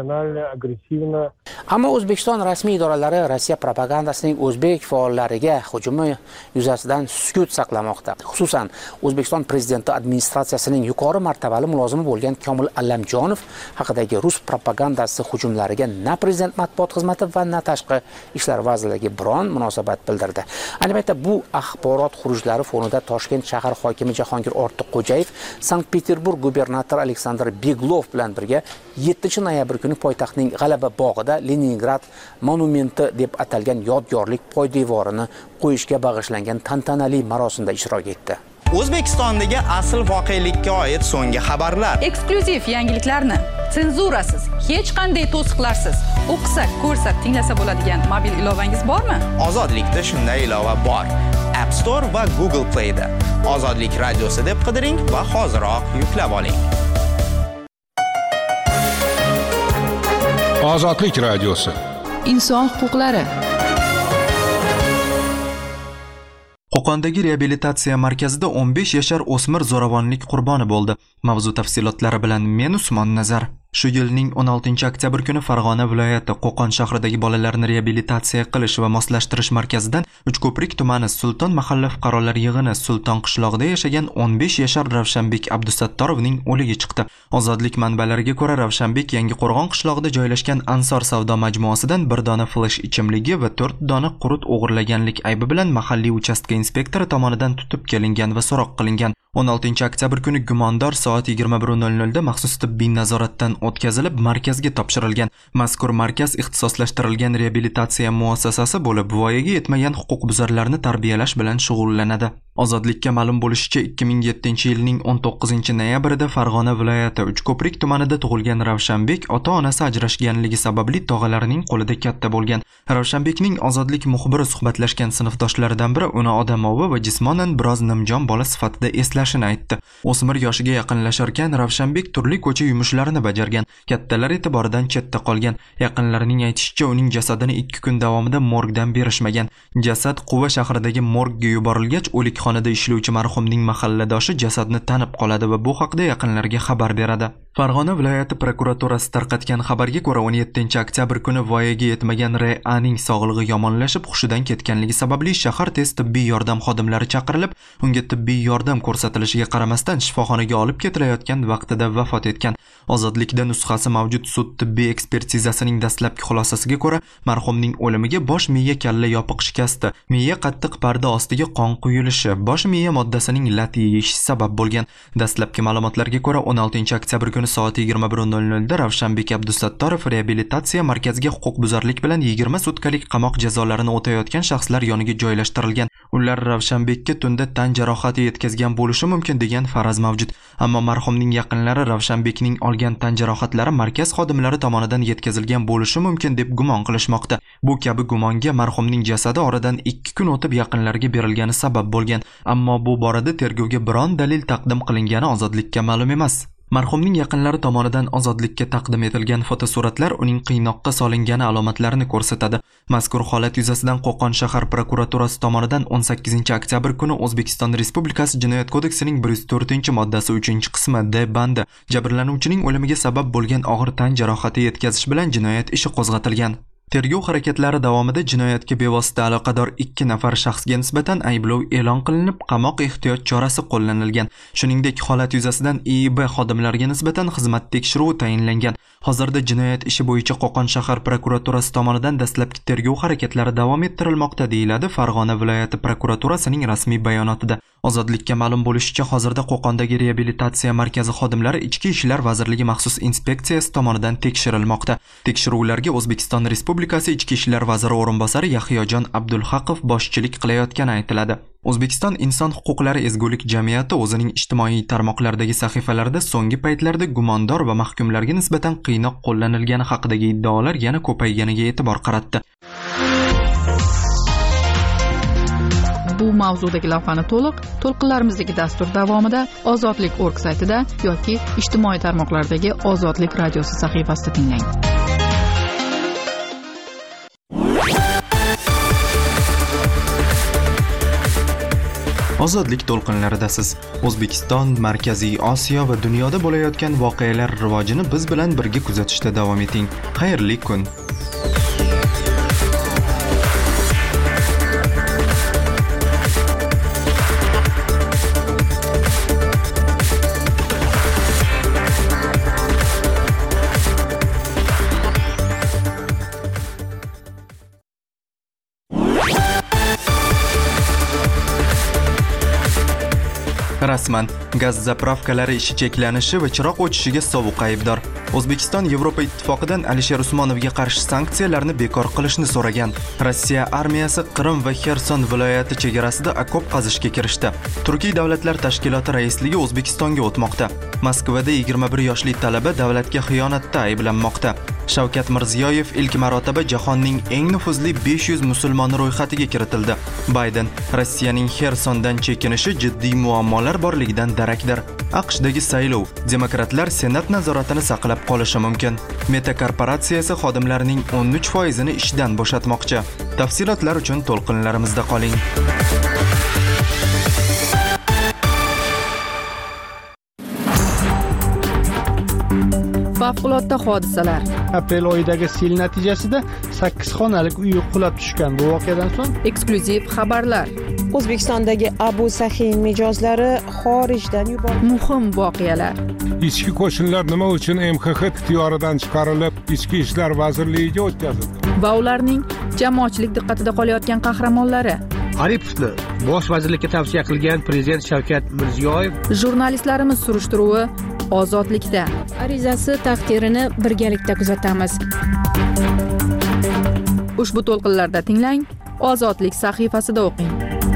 Ammo O'zbekiston rasmiy idoralari Rossiya propagandasining o'zbek faollariga hujumi yuzasidan sukut saqlamoqda. Xususan, O'zbekiston prezidenti administratsiyasining yuqori martabali mulozimi bo'lgan Komil Allamjonov haqidagi rus propagandasi hujumlariga na prezident matbuot xizmati va na tashqi ishlar vazirligi biron munosabat bildirdi. Ayni paytda bu axborot xurujlari fonida Toshkent shahar hokimi Jahongir Ortiqxo'jayev Sankt-Peterburg gubernatori Aleksandr Beglov bilan birga yettinchi noyabr kuni poytaxtning G'alaba bog'ida Leningrad monumenti deb atalgan yodgorlik poydevorini qo'yishga bag'ishlangan tantanali marosimda ishtirok etdi. O'zbekistondagi asl voqelikka oid so'nggi xabarlar. Eksklyuziv yangiliklarni senzurasiz, hech qanday to'siqlarsiz o'qisa, ko'rsa, tinglasa bo'ladigan mobil ilovangiz bormi? Ozodlikda shunday ilova bor. App Store va Google Play da. Ozodlik radiosi deb qidiring va hoziroq yuklab oling. Ozodlik radiosi. Inson huquqlari. Qo'qondagi reabilitatsiya markazida o'n besh yashar o'smir zo'ravonlik qurboni bo'ldi. Mavzu tafsilotlari bilan men Usmon Nazar. Shu yilning o'n oltinchi oktyabr kuni Farg'ona viloyati Qo'qon shahridagi bolalarni reabilitatsiya qilish va moslashtirish markazidan Uchko'prik tumani Sulton mahalla fuqarolar yig'ini Sulton qishlog'ida yashagan o'n besh yashar Ravshanbek Abdusattarovning o'ligi chiqdi. Ozodlik manbalariga ko'ra, Ravshanbek Yangiqo'rg'on qishlog'ida joylashgan Ansor savdo majmuasidan bir dona flash ichimligi va to'rt dona qurut o'g'irlaganlik aybi bilan mahalliy uchastka inspektori tomonidan tutib kelingan va so'roq qilingan. o'n oltinchi oktyabr kuni gumondor soat yigirma bir nol nol da maxsus tibbiy nazoratdan o'tkazilib markazga topshirilgan. Mazkur markaz ixtisoslashtirilgan reabilitatsiya muassasasi bo'lib, voyaga yetmagan huquqbuzarlarni tarbiyalash bilan shug'ullanadi. Ozodlikka ma'lum bo'lishicha, ikki ming yettinchi yilning o'n to'qqizinchi noyabrida Farg'ona viloyati Uchko'prik tumanida tug'ilgan Ravshanbek ota-onasi ajrashganligi sababli tog'alarining qo'lida katta bo'lgan. Ravshanbekning Ozodlik muxbiri suhbatlashgan sinfdoshlaridan biri uni odamovi va jismonan biroz nimjon bola sifatida eslashini aytdi. O'smir yoshiga yaqinlasharkan Ravshanbek turli ko'cha yumushlarini bajargan, kattalar e'tiboridan chetda qolgan. Yaqinlarining aytishicha, uning jasadini ikki kun davomida morgdan berishmagan. Jasad Quva shahridagi morgga yuborilgach, o'likxonada ishlovchi marhumning mahalladoshi jasadni tanib qoladi va bu haqda yaqinlarga xabar beradi. Farg'ona viloyati prokuraturasi tarqatgan xabarga ko'ra, o'n yettinchi oktyabr kuni voyaga yetmagan R A ning sog'lig'i yomonlashib, hushidan ketganligi sababli shahar tez tibbiy yordam xodimlari chaqirilib, unga tibbiy yordam ko'rsatilishiga qaramasdan shifoxonaga olib ketilayotgan vaqtida vafot etgan. Ozodlikda nusxasi mavjud sud tibbiy ekspertizasining dastlabki xulosasiga ko'ra, marhumning o'limiga bosh miya kalla yopiq shikasti, miya qattiq parda ostiga qon quyilishi, bosh miya moddasining lat yeyishi sabab bo'lgan. Dastlabki ma'lumotlarga ko'ra, o'n oltinchi oktyabr kuni soat yigirma bir nol nol da Ravshanbek Abdusattorov reabilitatsiya markaziga huquqbuzarlik bilan yigirma sutkalik qamoq jazolarini o'tayotgan shaxslar yoniga joylashtirilgan. Ular Ravshanbekka tunda tan jarohati yetkazgan bo'lishi mumkin degan faraz mavjud. Ammo marhumning yaqinlari Ravshanbekning olgan tan jarohatlari markaz xodimlari tomonidan yetkazilgan bo'lishi mumkin deb gumon qilishmoqda. Bu kabi gumonga marhumning jasadi oradan ikki kun o'tib yaqinlariga berilgani sabab bo'lgan. Ammo bu borada tergovga biron dalil taqdim qilingani Ozodlikka ma'lum emas. Marhumning yaqinlari tomonidan Ozodlikka taqdim etilgan fotosuratlar uning qiynoqqa solingani alomatlarini ko'rsatadi. Mazkur holat yuzasidan Qo'qon shahar prokuraturasi tomonidan o'n sakkizinchi oktyabr kuni O'zbekiston Respublikasi Jinoyat kodeksining bir yuz to'rtinchi moddasi uchinchi qismi D bandi jabrlanuvchining o'limiga sabab bo'lgan og'ir tan jarohati yetkazish bilan jinoyat ishi qo'zg'atilgan. Tergov harakatlari davomida jinoyatga bevosita aloqador ikki nafar shaxsga nisbatan ayblov e'lon qilinib, qamoq ehtiyot chorasi qo'llanilgan. Shuningdek, holat yuzasidan I I B xodimlariga nisbatan xizmat tekshiruvi tayinlangan. Hozirda jinoyat ishi bo'yicha Qo'qon shahar prokuraturasi tomonidan dastlabki tergov harakatlari davom ettirilmoqda, deyiladi Farg'ona viloyati prokuraturasining rasmiy bayonotida. Ozodlikka ma'lum bo'lishicha, hozirda Qo'qondagi reabilitatsiya markazi xodimlari Ichki ishlar vazirligi maxsus inspeksiyasi tomonidan tekshirilmoqda. Tekshiruvlarga O'zbekiston Respublikasi Ichki ishlar vaziri o'rinbosari Yahyojon Abdulhaqov boshchilik qilayotgani aytiladi. O'zbekiston inson huquqlari ezgulik jamiyati o'zining ijtimoiy tarmoqlardagi sahifalarida so'nggi paytlarda gumondor va mahkumlarga nisbatan qiynoq qo'llanilgani haqidagi iddaolar yana ko'payganiga e'tibor qaratdi. Bu mavzudagi lavhani to'liq to'lqinlarimizdagi dastur davomida ozodlik nokta org saytida yoki ijtimoiy tarmoqlardagi Ozodlik radiosi sahifasida tinglang. Ozodlik to'lqinlaridasiz. O'zbekiston, Markaziy Osiyo va dunyoda bo'layotgan voqealar rivojini biz bilan birga kuzatishda davom eting. Xayrli kun. Rasman gaz zapravkalari ishi cheklanishi va chiroq o'chishiga sovuq aybdor. O'zbekiston Yevropa Ittifoqidan Alisher Usmonovga qarshi sanksiyalarni bekor qilishni so'ragan. Rossiya armiyasi Qrim va Xerson viloyati chegarasida okop qazishga kirishdi. Turkiy davlatlar tashkiloti raisligi O'zbekistonga o'tmoqda. Moskvada yigirma bir yoshli talaba davlatga xiyonatda ayblanmoqda. Shavkat Mirziyoyev ilk marotaba jahonning eng nufuzli besh yuz musulmoni ro'yxatiga kiritildi. Bayden Rossiyaning Xersondan chekinishi jiddiy muammolar borligidan darakdir. AQShdagi saylov demokratlar senat nazoratini saqlab qolishi mumkin. Meta korporatsiyasi xodimlarining o'n uch foizini ishdan bo'shatmoqchi. Tafsilotlar uchun to'lqinlarimizda qoling. Favqulodda hodisalar. Aprel oyidagi sel natijasida sakkiz xonalik uy qulab tushgan. Bu voqeadan so'ng eksklyuziv xabarlar. O'zbekistondagi Abu Sahiy mijozlari xorijdan yuborildi. Muhim voqealar. Ichki qo'shinlar nima uchun M X X ixtiyoridan chiqarilib, Ichki ishlar vazirligiga o'tkazildi? Va ularning jamoatchilik diqqatida qolayotgan qahramonlari. Aripovni bosh vazirlikka tavsiya qilgan prezident Shavkat Mirziyoyev. Jurnalistlarimiz surishtiruvi ozodlikda. Arizasi taqdirini birgalikda kuzatamiz. Ushbu to'lqinlarda tinglang, Ozodlik sahifasida o'qing.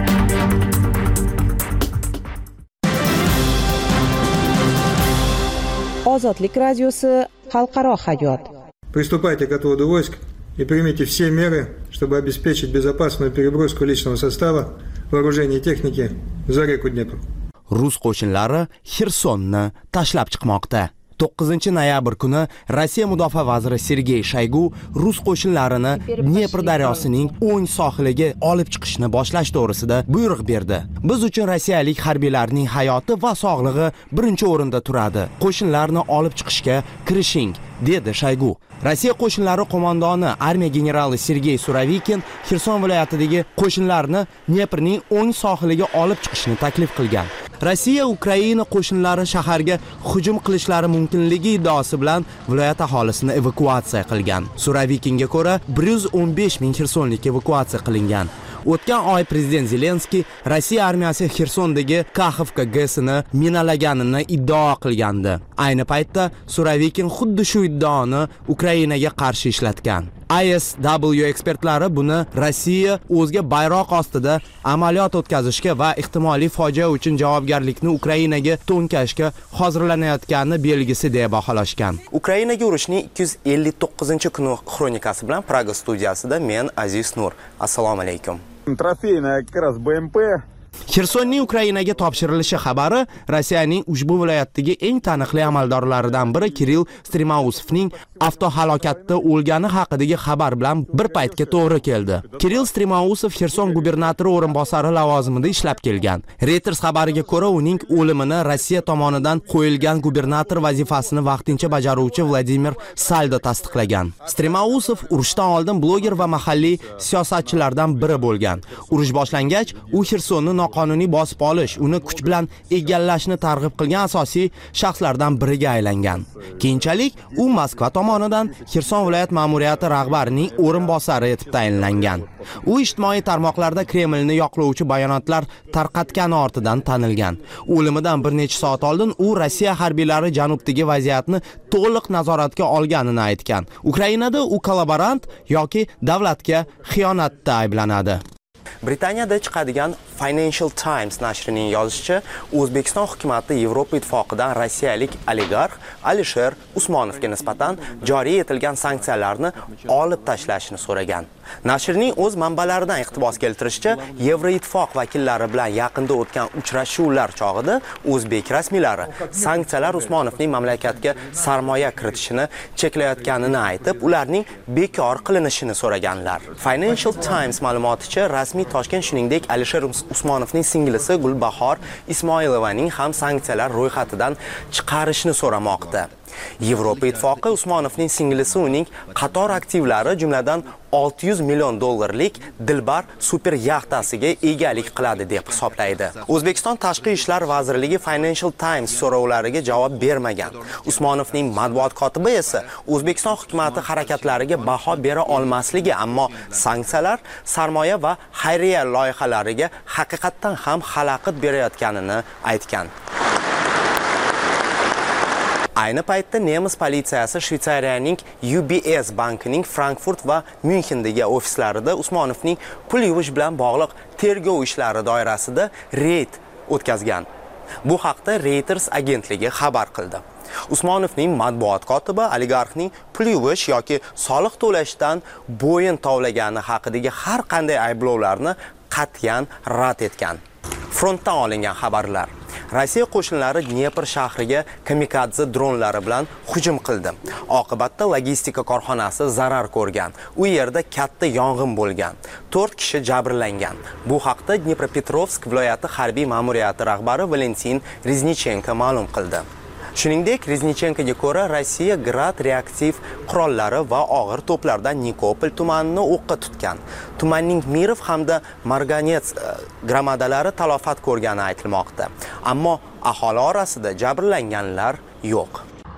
Ozodlik radiosi xalqaro hayot. Приступайте к отводу войск и примите все меры, чтобы обеспечить безопасную переброску личного состава, вооружения и техники за реку Днепр. Rus qo'shinlari Xersonni tashlab chiqmoqda. to'qqizinchi noyabr kuni Rossiya mudofaa vaziri Sergey Shoygu Rus qo'shinlarini Dnepr daryosining o'ng sohiliga olib chiqishni boshlash to'g'risida buyruq berdi. Biz uchun rossiyalik harbiylarning hayoti va sog'lig'i birinchi o'rinda turadi. Qo'shinlarni olib chiqishga kirishing, dedi Shoygu. Rossiya qo'shinlari qo'mondoni armiya generali Sergey Suravikin Xerson viloyatidagi qo'shinlarni Dneprning o'ng sohiliga olib chiqishni taklif qilgan. Rossiya Ukraina qo'shinlari shaharga hujum qilishlari mumkinligi iddaosi bilan viloyat aholisini evakuatsiya qilgan. Suravikinga ko'ra bir yuz o'n besh ming xersonlik evakuatsiya qilingan. O'tgan oy prezident Zelenskiy Rossiya armiyasi Xersondagi Kaxovka G A S'ni minalaganini iddao qilgandi. Ayni paytda Suravikin xuddi shu iddaoni Ukrainaga qarshi ishlatgan. I S W ekspertlari buni Rossiya o'zga bayroq ostida amaliyot o'tkazishga va ehtimoliy fojia uchun javobgarlikni Ukrainaga to'nkashga hozirlanayotgani belgisi deb baholashgan. Ukrainaga urushning ikki yuz ellik to'qqizinchi kuni xronikasi bilan Praga studiyasida men Aziz Nur. Assalomu alaykum. Трофейная как раз Б М П. Xersonning Ukrainaga topshirilishi xabari Rossiyaning ushbu viloyatdagi eng taniqli amaldorlaridan biri Kirill Strimausovning avtohalokatda o'lgani haqidagi xabar bilan bir paytga to'g'ri keldi. Kirill Strimausov Xerson gubernatori o'rinbosari lavozimida ishlab kelgan. Reuters xabariga ko'ra, uning o'limini Rossiya tomonidan qo'yilgan gubernator vazifasini vaqtincha bajaruvchi Vladimir Saldo tasdiqlagan. Strimausov urushdan oldin bloger va mahalliy siyosatchilardan biri bo'lgan. Urush boshlangach, u Xersonni noqonuniy bosib olish, uni kuch bilan egallashni targ'ib qilgan asosiy shaxslardan biriga aylangan. Keyinchalik u Moskva tomonidan Xerson viloyat ma'muriyati rahbarining o'rinbosari etib tayinlangan. U ijtimoiy tarmoqlarda Kremlni yoqlovchi bayonotlar tarqatgani ortidan tanilgan. O'limidan bir necha soat oldin u Rossiya harbiylari janubdagi vaziyatni to'liq nazoratga olganini aytgan. Ukrainada u kollaborant yoki davlatga xiyonatda ayblanadi. Britaniyada chiqadigan Financial Times nashrining yozishicha, O'zbekiston hukumatı Yevropa ittifoqidan rossiyalik oligarx Alisher Usmonovga nisbatan joriy etilgan sanksiyalarni olib tashlashni so'ragan. Nashrning o'z manbalaridan iqtibos keltirishicha, Yevroittifoq vakillari bilan yaqinda o'tgan uchrashuvlar chog'ida o'zbek rasmiylari sanksiyalar Usmonovning mamlakatga sarmoya kiritishini cheklayotganini aytib, ularning bekor qilinishini so'raganlar. Financial Times ma'lumoticha, rasmiy Toshkent shuningdek Alisher Usmonovning singlisi Gulbahor Ismoilovaning ham sanksiyalar ro'yxatidan chiqarishni so'ramoqda. Yevropa Ittifoqi Usmonovning singlisi uning qator aktivlari, jumladan olti yuz million dollarlik Dilbar super yaxtasiga egalik qiladi deb hisoblaydi. O'zbekiston Tashqi ishlar vazirligi Financial Times so'rovlariga javob bermagan. Usmonovning matbuot kotibi esa O'zbekiston hukumati harakatlariga baho bera olmasligi, ammo sanksiyalar sarmoya va xayriya loyihalariga haqiqatdan ham xalaqit berayotganini aytgan. Ayni paytda nemis politsiyasi Shveysariyaning U B S bankining Frankfurt va Münchendagi ofislarida Usmonovning pul yuvish bilan bog'liq tergov ishlari doirasida reyd o'tkazgan. Bu haqda Reuters agentligi xabar qildi. Usmonovning matbuot kotibi oligarxning pul yuvish yoki soliq to'lashdan bo'yin tovlagani haqidagi har qanday ayblovlarni qat'iyan rad etgan. Frontdan olingan xabarlar. Rossiya qo'shinlari Dnepr shahriga kamikadze dronlari bilan hujum qildi. Oqibatda logistika korxonasi zarar ko'rgan. U yerda katta yong'in bo'lgan. to'rt kishi jabrlangan. Bu haqda Dnepropetrovsk viloyati harbiy ma'muriyati rahbari Valentin Reznichenko ma'lum qildi. Shuningdek, Reznichenkoga ko'ra, Rossiya Grad reaktiv qurollari va og'ir to'plardan Nikopol tumanini o'qqa tutgan. Tumanning Mirov hamda Marganets gramadalari talofat ko'rgani aytilmoqda. Ammo aholi orasida jabrlanganlar yo'q.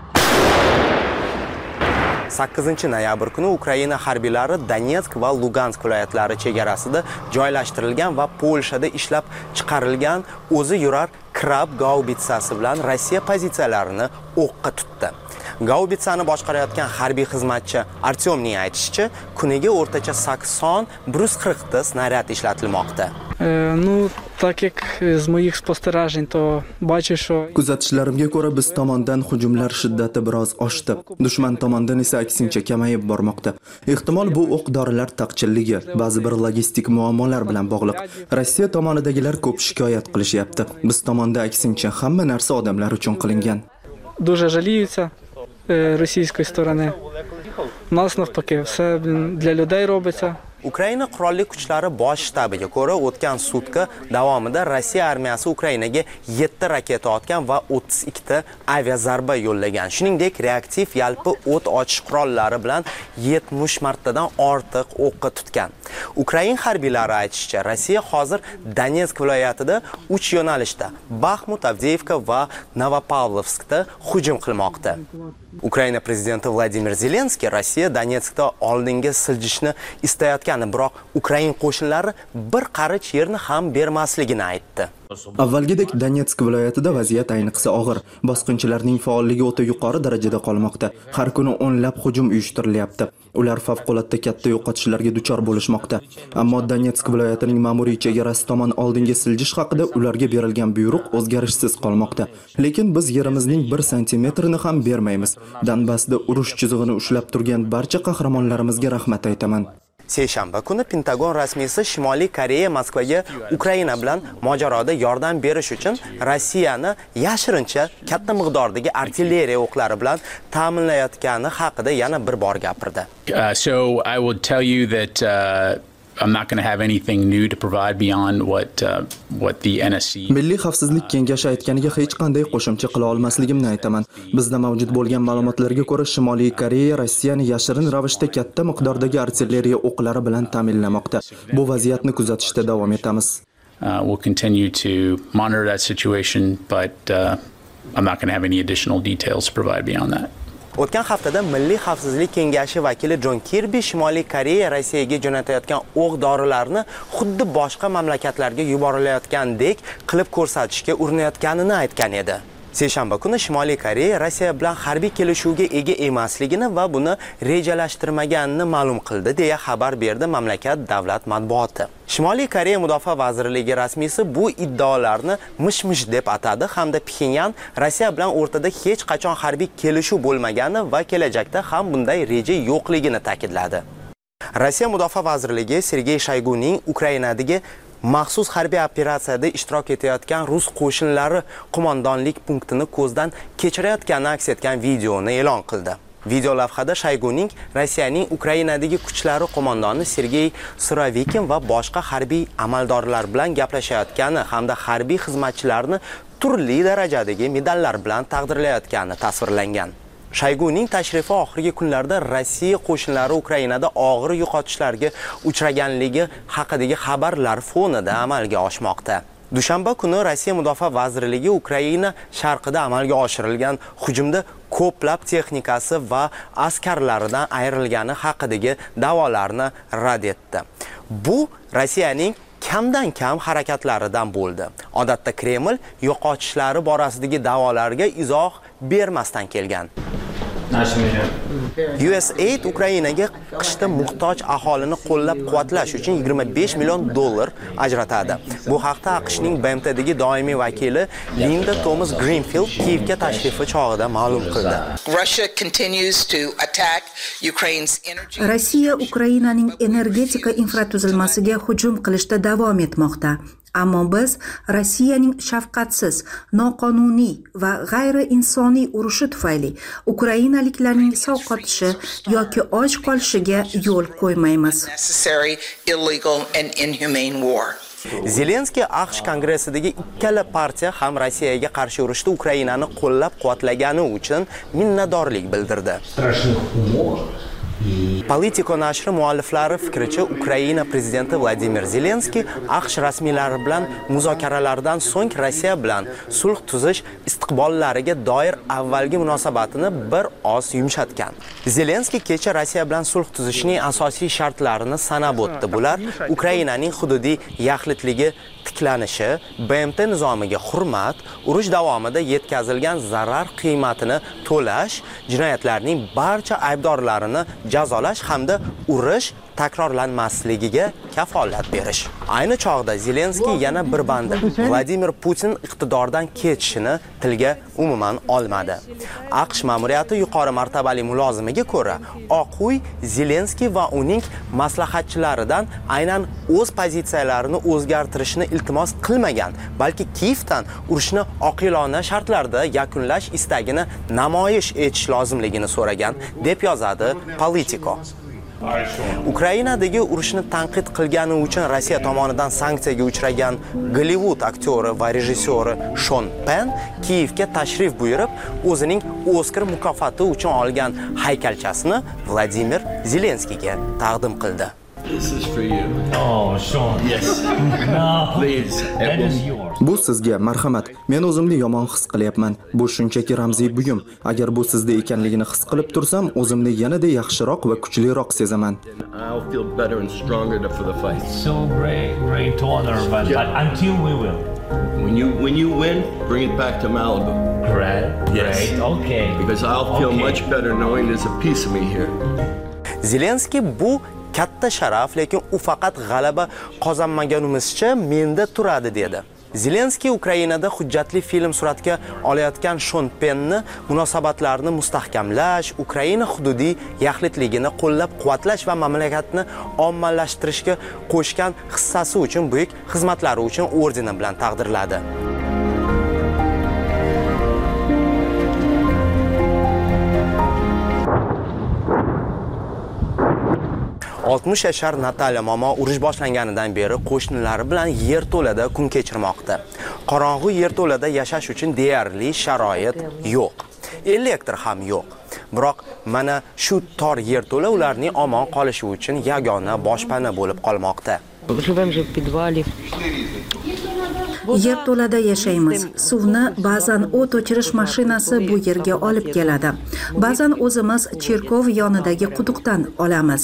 sakkizinchi noyabr kuni Ukraina harbiylari Donetsk va Lugansk viloyatlari chegarasida joylashtirilgan va Polshada ishlab chiqarilgan o'zi yurar Krab gaubitsasi bilan Rossiya pozitsiyalarini o'qqa tutdi. Gaubitsani boshqarayotgan harbiy xizmatchi Artyomning aytishicha, kuniga o'rtacha sakson bir yuz qirq ta snaryad ishlatilmoqda. Ну, так як з моїх спостережень, то бачу, що Kuzatishlarimga ko'ra biz tomondan hujumlar shiddati biroz oshdi. Dushman tomonidan esa aksincha kamayib bormoqda. Ehtimol bu o'q-dorilar taqchilligi, ba'zi bir logistik muammolar bilan bog'liq. Rossiya tomonidagilar ko'p shikoyat qilishyapti. Biz tomonda aksincha hamma narsa odamlar uchun qilingan. дуже жаліються російської сторони. У нас навпаки все для людей робиться. Ukraina qurolli kuchlari bosh shtabiga ko'ra, o'tgan sutka davomida Rossiya armiyasi Ukrainaga yetti raketa otgan va o'ttiz ikkita aviazarba yo'llagan. Shuningdek, reaktiv yalpi o't ochish qurollari bilan yetmish martadan ortiq o'qqa tutgan. Ukrain harbiylari aytishicha, Rossiya hozir Donetsk viloyatida uch yo'nalishda Baxmut, Avdiivka va Novopavlovskda hujum qilmoqda. Ukraina prezidenti Vladimir Zelenskiy Rossiya Donetskda oldinga siljishni istayotgani, biroq Ukrain qo'shinlari bir qarich yerni ham bermasligini aytdi. Avvalgidek Donetsk viloyatida vaziyat ayniqsa og'ir. Bosqinchilarning faolligi o'ta yuqori darajada qolmoqda. Har kuni o'nlab hujum uyushtirilyapti. Ular favqulodda katta yo'qotishlarga duchor bo'lishmoqda. Ammo Donetsk viloyatining ma'muriy chegarasi tomon oldinga siljish haqida ularga berilgan buyruq o'zgarishsiz qolmoqda. Lekin biz yerimizning bir santimetrini ham bermaymiz. Donbassda urush chizig'ini ushlab turgan barcha qahramonlarimizga rahmat aytaman. Seshanba kuni Pentagon rasmiysi Shimoliy Koreya Moskvaga Ukraina bilan mojaroda yordam berish uchun Rossiyani yashirincha katta miqdordagi artilleriya o'qlari bilan ta'minlayotgani haqida yana bir bor gapirdi. Uh, so I would tell you that uh, I'm not going to have anything new to provide beyond what uh, what the N S C. Milliy xavfsizlik kengashi aytganiga hech qanday qo'shimcha qila olmasligimni aytaman. Bizda mavjud bo'lgan ma'lumotlarga ko'ra, Shimoliy Koreya Rossiyani yashirin ravishda katta miqdordagi artilleriya o'qlari bilan ta'minlamoqda. Bu vaziyatni kuzatishda davom etamiz. Uh, we'll continue to monitor that situation, but uh, I'm not going to have any additional details to provide beyond that. O'tgan haftada Milliy xavfsizlik kengashi vakili John Kirby Shimoliy Koreya Rossiyaga jo'natayotgan o'q-dorilarni xuddi boshqa mamlakatlarga yuborilayotgandek qilib ko'rsatishga urinayotganini aytgan edi. Seshanba kuni Shimoliy Koreya Rossiya bilan harbiy kelishuvga ega emasligini va buni rejalashtirmaganini ma'lum qildi, deya xabar berdi mamlakat davlat matbuoti. Shimoliy Koreya mudofaa vazirligi rasmiysi bu iddaolarni mish-mish deb atadi hamda Pxenyan Rossiya bilan o'rtada hech qachon harbiy kelishuv bo'lmagani va kelajakda ham bunday reja yo'qligini ta'kidladi. Rossiya mudofaa vazirligi Sergey Shoyguning Ukrainadagi maxsus harbiy operatsiyada ishtirok etayotgan rus qo'shinlari qo'mondonlik punktini ko'zdan kechirayotgani aks etgan videoni e'lon qildi. Video lavhada Shoyguning Rossiyaning Ukrainadagi kuchlari qo'mondoni Sergey Surovikin va boshqa harbiy amaldorlar bilan gaplashayotgani hamda harbiy xizmatchilarni turli darajadagi medallar bilan taqdirlayotgani tasvirlangan. Shoyguning tashrifi oxirgi kunlarda Rossiya qo'shinlari Ukrainada og'ir yo'qotishlarga uchraganligi haqidagi xabarlar fonida amalga oshmoqda. Dushanba kuni Rossiya Mudofaa vazirligi Ukraina sharqida amalga oshirilgan hujumda ko'plab texnikasi va askarlaridan ayrilgani haqidagi da'volarni rad etdi. Bu Rossiyaning kamdan kam harakatlaridan bo'ldi. Odatda Kreml yo'qotishlari borasidagi da'volarga izoh bermasdan kelgan. U S A I D Ukrainaga qishda muhtoj aholini qo'llab-quvvatlash uchun yigirma besh million dollar ajratadi. Bu haqda AQShning B M Tdagi doimiy vakili Linda Thomas Greenfield Kiyevga tashrifi chog'ida ma'lum qildi. Rossiya Ukrainaning energetika infratuzilmasiga hujum qilishda davom etmoqda. Ammo biz Rossiyaning shafqatsiz, noqonuniy va g'ayriinsoniy urushi tufayli ukrainaliklarning sovqotishi yoki och qolishiga yo'l qo'ymaymiz. Zelenskiy AQSh kongressida ikkala partiya ham Rossiyaga qarshi urushda Ukrainani qo'llab-quvvatlagani uchun minnatdorlik bildirdi. Politico nashri mualliflari fikricha Ukraina prezidenti Vladimir Zelenskiy AQSh rasmiylari bilan muzokaralardan so'ng Rossiya bilan sulh tuzish istiqbollariga doir avvalgi munosabatini bir oz yumshatgan. Zelenskiy kecha Rossiya bilan sulh tuzishning asosiy shartlarini sanab o'tdi. Bular Ukrainaning hududiy yaxlitligi tiklanishi, B M T nizomiga hurmat, urush davomida yetkazilgan zarar qiymatini to'lash, jinoyatlarning barcha aybdorlarini jazolash hamda urush takrorlanmasligiga kafolat berish. Ayni chog'da Zelenskiy yana bir banda Vladimir Putin iqtidordan ketishini tilga umuman olmadi. AQSh ma'muriyati yuqori martabali mulozimiga ko'ra, Oq uy Zelenskiy va uning maslahatchilaridan aynan o'z pozitsiyalarini o'zgartirishni iltimos qilmagan, balki Kiyevdan urushni oqilona shartlarda yakunlash istagini namoyish etish lozimligini so'ragan, deb yozadi Politico. Ukrainadagi urushni tanqid qilgani uchun Rossiya tomonidan sanksiyaga uchragan Gollivud aktyori va rejissyori Shon Penn Kiyevga tashrif buyurib, o'zining Oskar mukofoti uchun olgan haykalchasini Vladimir Zelenskiyga taqdim qildi. This is for you. Oh, Sean. Yes. No. Please. That is yours. Bu sizga marhamat. Men o'zimni yomon his qilyapman. Bu shunchaki ramziy buyum. Agar bu sizda ekanligini his qilib tursam, o'zimni yanada yaxshiroq va kuchliroq sezaman. I'll feel better and stronger for the fight. So great, great to honor, but until we will. When you when you win, bring it back to Malibu. Great. Yes. Great. Okay. Because I'll feel okay. much better knowing there's a piece of me here. Zelenskiy bu katta sharaf, lekin u faqat g'alaba qozonmaganimizcha menda turadi dedi. Zelenskiy Ukrainada hujjatli film suratga olayotgan Shon Pennni munosabatlarni mustahkamlash, Ukraina hududiy yaxlitligini qo'llab-quvvatlash va mamlakatni ommalashtirishga qo'shgan hissasi uchun buyuk xizmatlari uchun ordeni bilan taqdirladi. oltmish yashar Natalya momo urush boshlanganidan beri qo'shnilari bilan yerto'lada kun kechirmoqda. Qorong'u yerto'lada yashash uchun deyarli sharoit yo'q. Elektr ham yo'q. Biroq mana shu tor yerto'la ularning omon qolishi uchun yagona boshpana bo'lib qolmoqda. Yerto'lada yashaymiz. Suvni ba'zan o't o'chirish mashinasi bu yerga olib keladi. Ba'zan o'zimiz cherkov yonidagi quduqdan olamiz.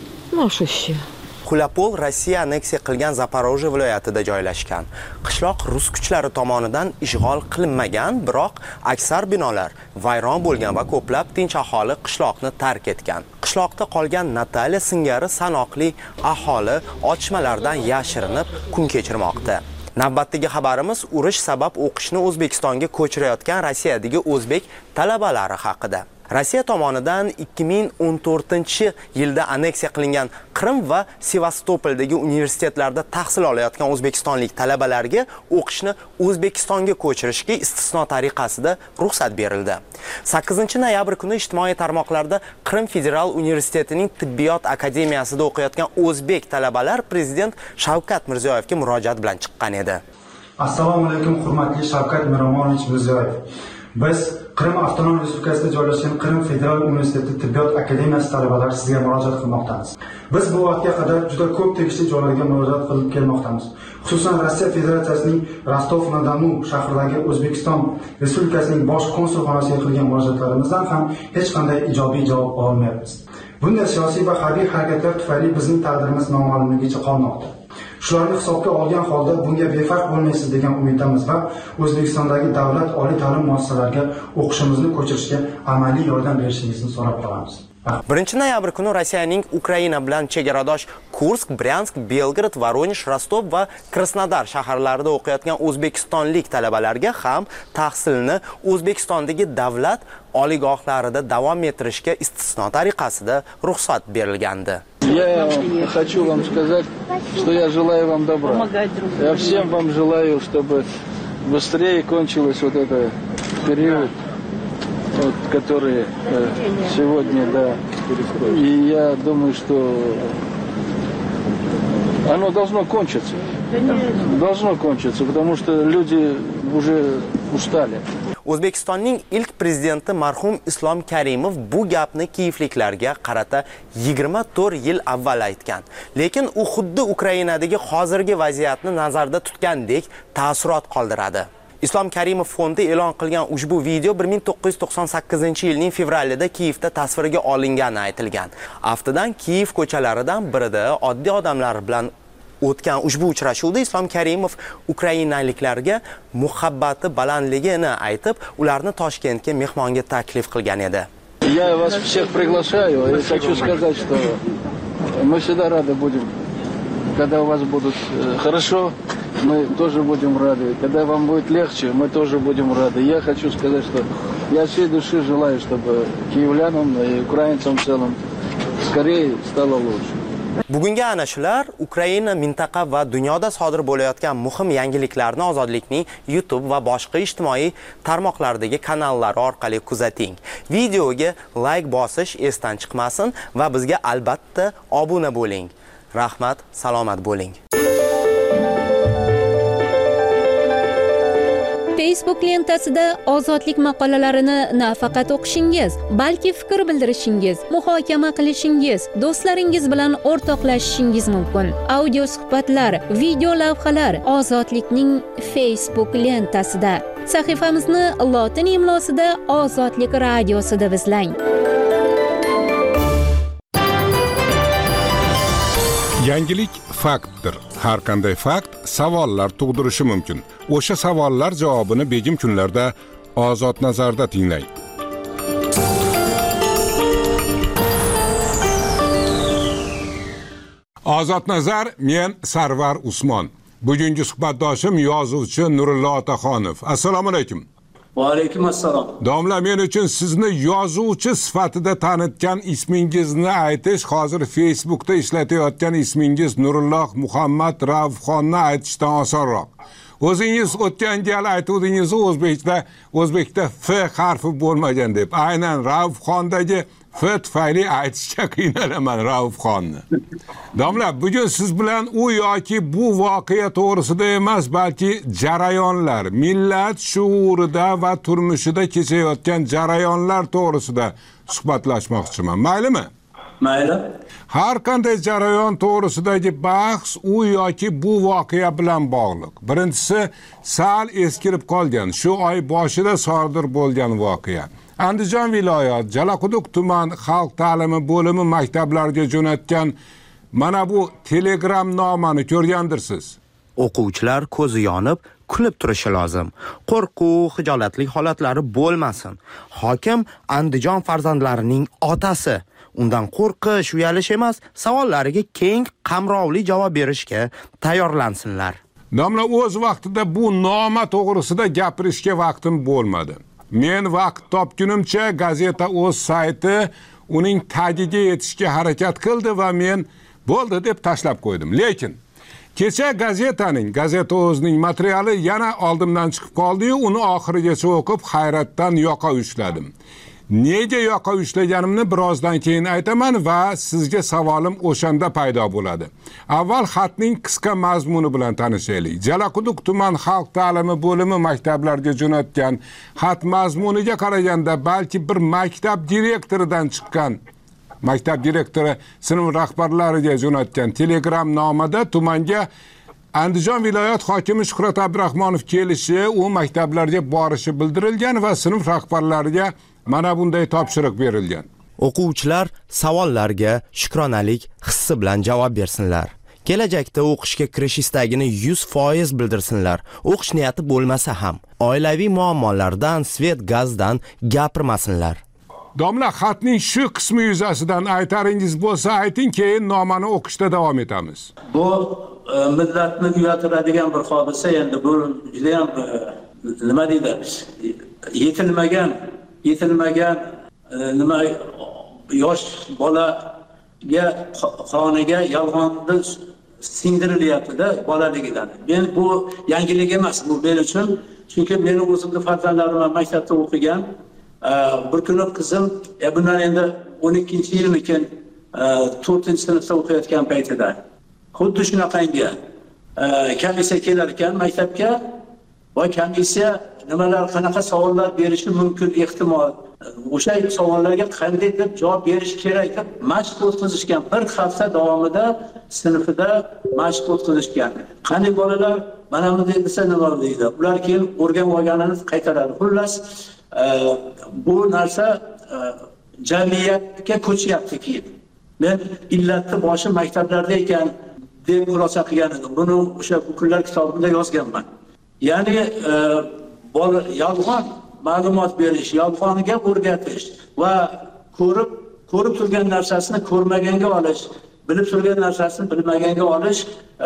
Xulapol Rossiya anneksiya qilgan Zaporojye viloyatida joylashgan. Qishloq rus kuchlari tomonidan ishg'ol qilinmagan, biroq aksar binolar vayron bo'lgan va ko'plab tinch aholi qishloqni tark etgan. Qishloqda qolgan Natalya singari sanoqli aholi otishmalardan yashirinib kun kechirmoqda. Navbatdagi xabarimiz urush sabab o'qishni O'zbekistonga ko'chirayotgan Rossiyadagi o'zbek talabalari haqida. Rossiya tomonidan ikki ming o'n to'rtinchi yilda anneksiya qilingan Qrim va Sevastopoldagi universitetlarda tahsil olayotgan o'zbekistonlik talabalarga o'qishni O'zbekistonga ko'chirishga istisno tariqasida ruxsat berildi. sakkizinchi noyabr kuni ijtimoiy tarmoqlarda Qrim Federal universitetining tibbiyot akademiyasida o'qiyotgan o'zbek talabalar prezident Shavkat Mirziyoyevga murojaat bilan chiqqan edi. Assalomu alaykum, hurmatli Shavkat Miromonovich Mirziyoyev. Biz Qrim avtonom respublikasida joylashgan Qrim federal universiteti tibbiyot akademiyasi talabalari sizga murojaat qilmoqdamiz. Biz bu vaqtga qadar juda ko'p tegishli joylarga murojaat qilib kelmoqdamiz. Xususan Rossiya Federatsiyasining Rostov-na-Donu shahridagi O'zbekiston Respublikasining bosh konsulxonasiga qilgan murojaatlarimizdan ham hech qanday ijobiy javob olmayapmiz. Bunday siyosiy va harbiy harakatlar tufayli bizning taqdirimiz noma'lumligicha qolmoqda. Shularni hisobga olgan holda bunga befarq bo'lmaysiz degan umiddamiz va O'zbekistondagi davlat oliy ta'lim muassasalariga o'qishimizni ko'chirishga amaliy yordam berishingizni so'rab qolamiz. birinchi noyabr kuni Rossiyaning Ukraina bilan chegaradosh Kursk, Bryansk, Belgrad, Voronezh, Rostov va Krasnodar shaharlarida o'qiyotgan o'zbekistonlik talabalarga ham tahsilni O'zbekistondagi davlat oliygohlarida davom ettirishga istisno tariqasida ruxsat berilgandi. Я хочу вам сказать, что я желаю вам добра. Я всем вам желаю, чтобы быстрее кончилось вот этот период, вот, который э, сегодня, да. И я думаю, что оно должно кончиться. Должно кончиться, потому что люди уже устали. O'zbekistonning ilk prezidenti marhum Islom Karimov bu gapni kiyevliklarga qarata yigirma to'rt yil avval aytgan. Lekin u xuddi Ukrainadagi hozirgi vaziyatni nazarda tutgandek taassurot qoldiradi. Islom Karimov fondi e'lon qilgan ushbu video bir ming to'qqiz yuz to'qson sakkizinchi yilning fevralida Kiyevda tasvirga olingani aytilgan. Aftidan Kiyev ko'chalaridan birida oddiy odamlar bilan o'tgan ushbu uchrashuvda Islom Karimov ukrainaliklarga muhabbati balandligini aytib, ularni Toshkentga mehmonga taklif qilgan edi. Я вас всех приглашаю и хочу сказать, что мы всегда рады будем, когда у вас будут хорошо, мы тоже будем рады. Когда вам будет легче, мы тоже будем рады. Я хочу сказать, что я всей души желаю, чтобы киевлянам и украинцам в целом скорее стало лучше. Bugungi ana shular Ukraina mintaqa va dunyoda sodir bo'layotgan muhim yangiliklarni Ozodlikning YouTube va boshqa ijtimoiy tarmoqlardagi kanallari orqali kuzating. Videoga like bosish esdan chiqmasin va bizga albatta obuna bo'ling. Rahmat, salomat bo'ling. Facebook lentasida ozodlik maqolalarini nafaqat o'qishingiz, balki fikr bildirishingiz, muhokama qilishingiz, do'stlaringiz bilan o'rtoqlashishingiz mumkin. Audio suhbatlar, video lavhalar Ozodlikning Facebook lentasida. Sahifamizni lotin imlosida Ozodlik radiosida izlang. Yangilik faktdir. Har qanday fakt savollar tug'dirishi mumkin. O'sha savollar javobini begim kunlarda Ozod nazarda tinglang. Ozod nazar, men Sarvar Usmon. Bugungi suhbatdoshim yozuvchi Nurullo Otaxonov. Assalomu alaykum. Va alaykum assalom. Domla, men uchun sizni yozuvchi sifatida tanitgan ismingizni aytish, hozir Facebookda ishlatayotgan ismingiz Nurulloh Muhammad Raufxonni aytishdan osonroq. O'zingiz o'tgan gal aytuvdingiz o'zbekda, o'zbekda F harfi bo'lmagan deb. Aynan Raufxondagi F tufayli aytishga qiynalaman Raufxonni. Domla, bugun siz bilan u yoki bu voqea to'g'risida emas, balki jarayonlar, millat shuurida va turmushida kechayotgan jarayonlar to'g'risida suhbatlashmoqchiman. Maylimi? Mayli. Har qanday jarayon to'g'risidagi bahs u yoki bu voqea bilan bog'liq. Birinchisi sal eskirib qolgan, shu oy boshida sodir bo'lgan voqea. Andijon viloyat Jalaquduq tuman xalq ta'limi bo'limi maktablariga jo'natgan mana bu telegram nomani ko'rgandirsiz. O'quvchilar ko'zi yonib, kulib turishi lozim. Qo'rquv, hijolatli holatlari bo'lmasin. Hokim Andijon farzandlarining otasi. Undan qo'rqish, uyalish emas, savollariga keng, qamrovli javob berishga tayyorlansinlar. Domla, o'z vaqtida bu noma to'g'risida gapirishga vaqtim bo'lmadi. Men vaqt topgunimcha gazeta o'z sayti uning tagiga yetishga harakat qildi va men bo'ldi deb tashlab qo'ydim. Lekin kecha gazetaning, gazeta o'zining materiali yana oldimdan chiqib qoldi-yu, uni oxirigacha o'qib hayratdan yoqa ushladim. nega yoqa ushlaganimni birozdan keyin aytaman va sizga savolim o'shanda paydo bo'ladi. Avval xatning qisqa mazmuni bilan tanishaylik. Jalaquduq tuman xalq ta'limi bo'limi maktablarga jo'natgan xat mazmuniga qaraganda balki bir maktab direktoridan chiqqan, maktab direktori sinf rahbarlariga jo'natgan telegram nomada tumanga Andijon viloyat hokimi Shuhrat Abdurahmonov kelishi, u maktablarga borishi bildirilgan va sinf rahbarlariga mana bunday topshiriq berilgan. O'quvchilar savollarga shukronalik hissi bilan javob bersinlar. Kelajakda o'qishga kirish istagini yuz foiz bildirsinlar. O'qish niyati bo'lmasa ham oilaviy muammolardan, svet gazdan gapirmasinlar. Domla, xatning shu qismi yuzasidan aytaringiz bo'lsa ayting, keyin nomani o'qishda davom etamiz. Bu millatni uyatiradigan bir hodisa, endi bu juda ham nima deydi? Yetilmagan, yetilmagan nima yosh bolaga qoniga yolg'onni singdirilyapti-da bolaligidan. Men bu yangilik emas bu men uchun, chunki meni o'zimning farzandlarim maktabda o'qigan. Bir kuni qizim, e bundan endi o'n ikkinchi yilmikin to'rtinchi sinfda o'qiyotgan paytida xuddi shunaqangi komissiya kelar ekan maktabga va komissiya nimalar, qanaqa savollar berishi mumkin, ehtimol o'sha savollarga qanday deb javob berish kerak deb mashq o'tkazishgan. Bir hafta davomida sinfida mashq o'tkazishgan. Qani bolalar mana bunday desa nima deydi? Ular keyin o'rganib olganini qaytaradi. Xullas, bu narsa jamiyatga ko'chyapti keyin. Men illatni boshi maktablarda ekan deb xulosa qilgan edim. Buni o'sha kunlar kitobimda yozganman. Ya'ni bola yolg'on ma'lumot berish, yolg'onga o'rgatish va ko'rib ko'rib turgan narsasini ko'rmaganga olish, bilib turgan narsasini bilmaganga olish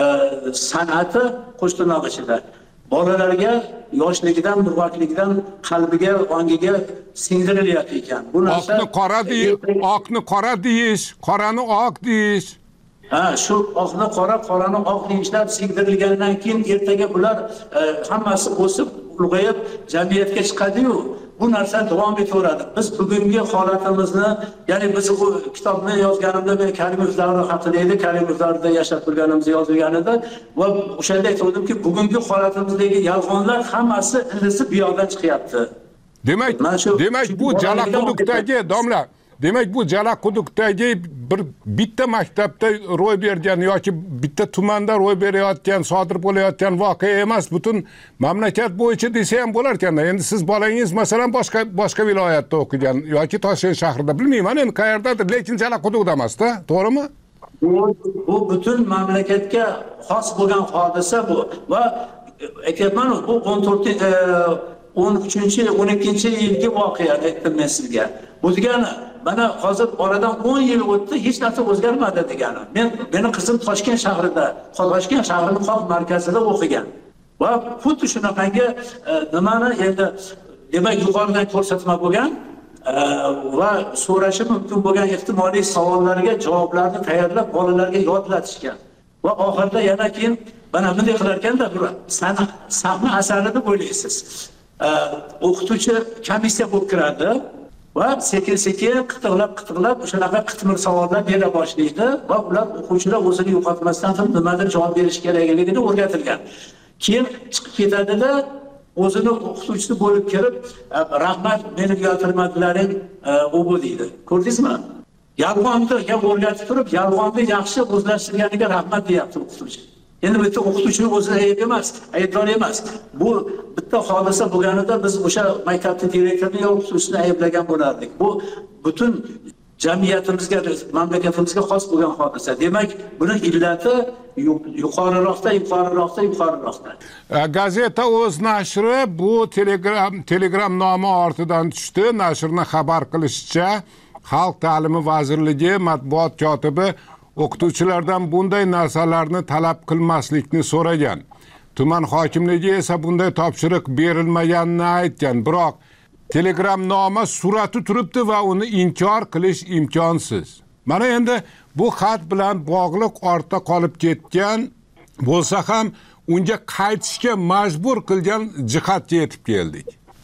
san'ati qo'shtirnoq ichida. Bolalarga yoshligidan, murg'akligidan qalbiga, ongiga singdirilyapti ekan. Bu narsa oqni qora deyish, oqni qora deyish, qorani oq deyish. Ha, shu oqni qora, qorani oq deyishlar singdirilgandan keyin ertaga bular hammasi o'sib, ulg'ayib jamiyatga chiqadi-yu, bu narsa davom etaveradi. Biz bugungi holatimizni, ya'ni biz bu kitobni yozganimda men Karimov davri haqida edi, Karimov davrida yashab turganimizni yozgan edi va o'shanda aytdim-ki, bugungi holatimizdagi yolg'onlar hammasi ildizi bu yoqdan chiqyapti. Demak, demak bu Jalaquduqdagi domla, demak bu Jalaquduqdagi bir bitta maktabda ro'y bergan yoki bitta tumanda ro'y berayotgan, sodir bo'layotgan voqea emas, butun mamlakat bo'yicha desa ham bo'lar ekan. Endi siz bolangiz masalan boshqa boshqa viloyatda o'qigan yoki Toshkent shahrida, bilmayman endi qayerdadir, lekin Jalaquduqda emas-da, to'g'rimi? Bu, bu butun mamlakatga xos bo'lgan hodisa bu va aytyapman, bu o'n to'rtinchi o'n uchinchi o'n ikkinchi yilgi voqea aytdim men sizga. Bu degani mana hozir oradan o'n yil o'tdi, hech narsa o'zgarmadi degani. Men meni qizim Toshkent shahrida, Toshkent shahrining qoq markazida o'qigan. Va xuddi shunaqangi nimani endi demak yuqoridan ko'rsatma bo'lgan va so'rashi mumkin bo'lgan ehtimoliy savollarga javoblarni tayyorlab bolalarga yodlatishgan. Va oxirida yana keyin mana bunday qilar ekanda, bir sahna asari deb o'ylaysiz. O'qituvchi komissiya bo'lib kiradi va sekin-sekin qitiqlab qitiqlab o'shanaqa qitmir savollar bera boshlaydi va ular o'quvchilar o'zini yo'qotmasdan ham nimadir javob berish kerakligini o'rgatilgan. Keyin chiqib ketadida o'zini o'qituvchisi bo'lib kirib, rahmat, meni uyaltirmadilaring, u bu deydi. Ko'rdingizmi? Yolg'onni ham o'rgatib turib, yolg'onni yaxshi o'zlashtirganiga rahmat deyapti o'qituvchi. Endi bitta o'qituvchining o'zi ayb emas, aybdor emas. Bu bitta hodisa bo'lganida biz o'sha maktabning direktorini yoki o'qituvchisini ayblagan bo'lardik. Bu butun jamiyatimizga, mamlakatimizga xos bo'lgan hodisa. Demak, buning illati yuqoriroqda, yuqoriroqda, yuqoriroqda. Gazeta o'z nashri bu Telegram Telegram nomi ortidan tushdi. Nashrni xabar qilishicha, Xalq ta'limi vazirligi matbuot kotibi o'qituvchilardan bunday narsalarni talab qilmaslikni so'ragan. Tuman hokimligi esa bunday topshiriq berilmaganini aytgan. Biroq Telegram nomi surati turibdi va uni inkor qilish imkonsiz. Mana endi bu xat bilan bog'liq ortda qolib ketgan bo'lsa ham unga qaytishga majbur qilgan jihatga yetib keldik.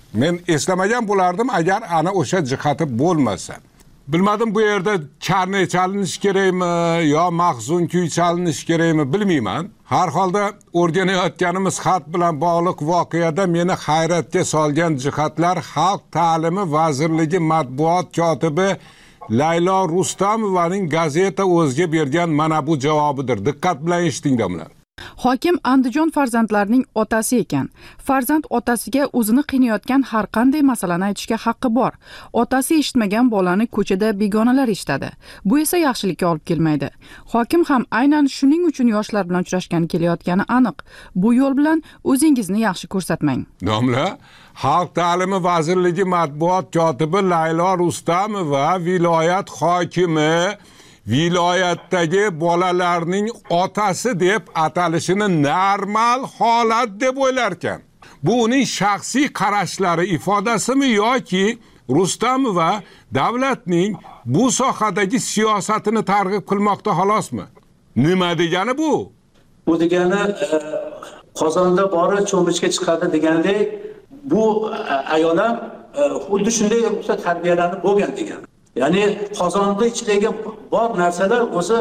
Men eslamagan bo'lardim agar ana o'sha jihati bo'lmasa. Bilmadim bu yerda karnay chalinish kerakmi yo mahzun kuy chalinish kerakmi bilmayman. Har holda o'rganayotganimiz xat bilan bog'liq voqeada meni hayratga solgan jihatlar Xalq ta'limi vazirligi matbuot kotibi Laylo Rustamovaning gazeta o'ziga bergan mana bu javobidir. Diqqat bilan eshiting domla. Hokim Andijon farzandlarining otasi ekan. Farzand otasiga o'zini qiynayotgan har qanday masalani aytishga haqqi bor. Otasi eshitmagan bolani ko'chada begonalar eshitadi. Bu esa yaxshilikka olib kelmaydi. Hokim ham aynan shuning uchun yoshlar bilan uchrashgani kelayotgani aniq. Bu yo'l bilan o'zingizni yaxshi ko'rsatmang. Domla, Xalq ta'limi vazirligi matbuot kotibi Laylo Rustamova viloyat hokimi viloyatdagi bolalarning otasi deb atalishini normal holat deb o'ylar ekan. Bu uning shaxsiy qarashlari ifodasimi yoki Rustamova davlatning bu sohadagi siyosatini targ'ib qilmoqda xolosmi? Nima degani bu? Bu degani qozonda bori cho'michga chiqadi degandek, bu ayol ham xuddi shunday ruhda tarbiyalanib bo'lgan degani. Ya'ni qozonda ichidagi bor narsalar o'zi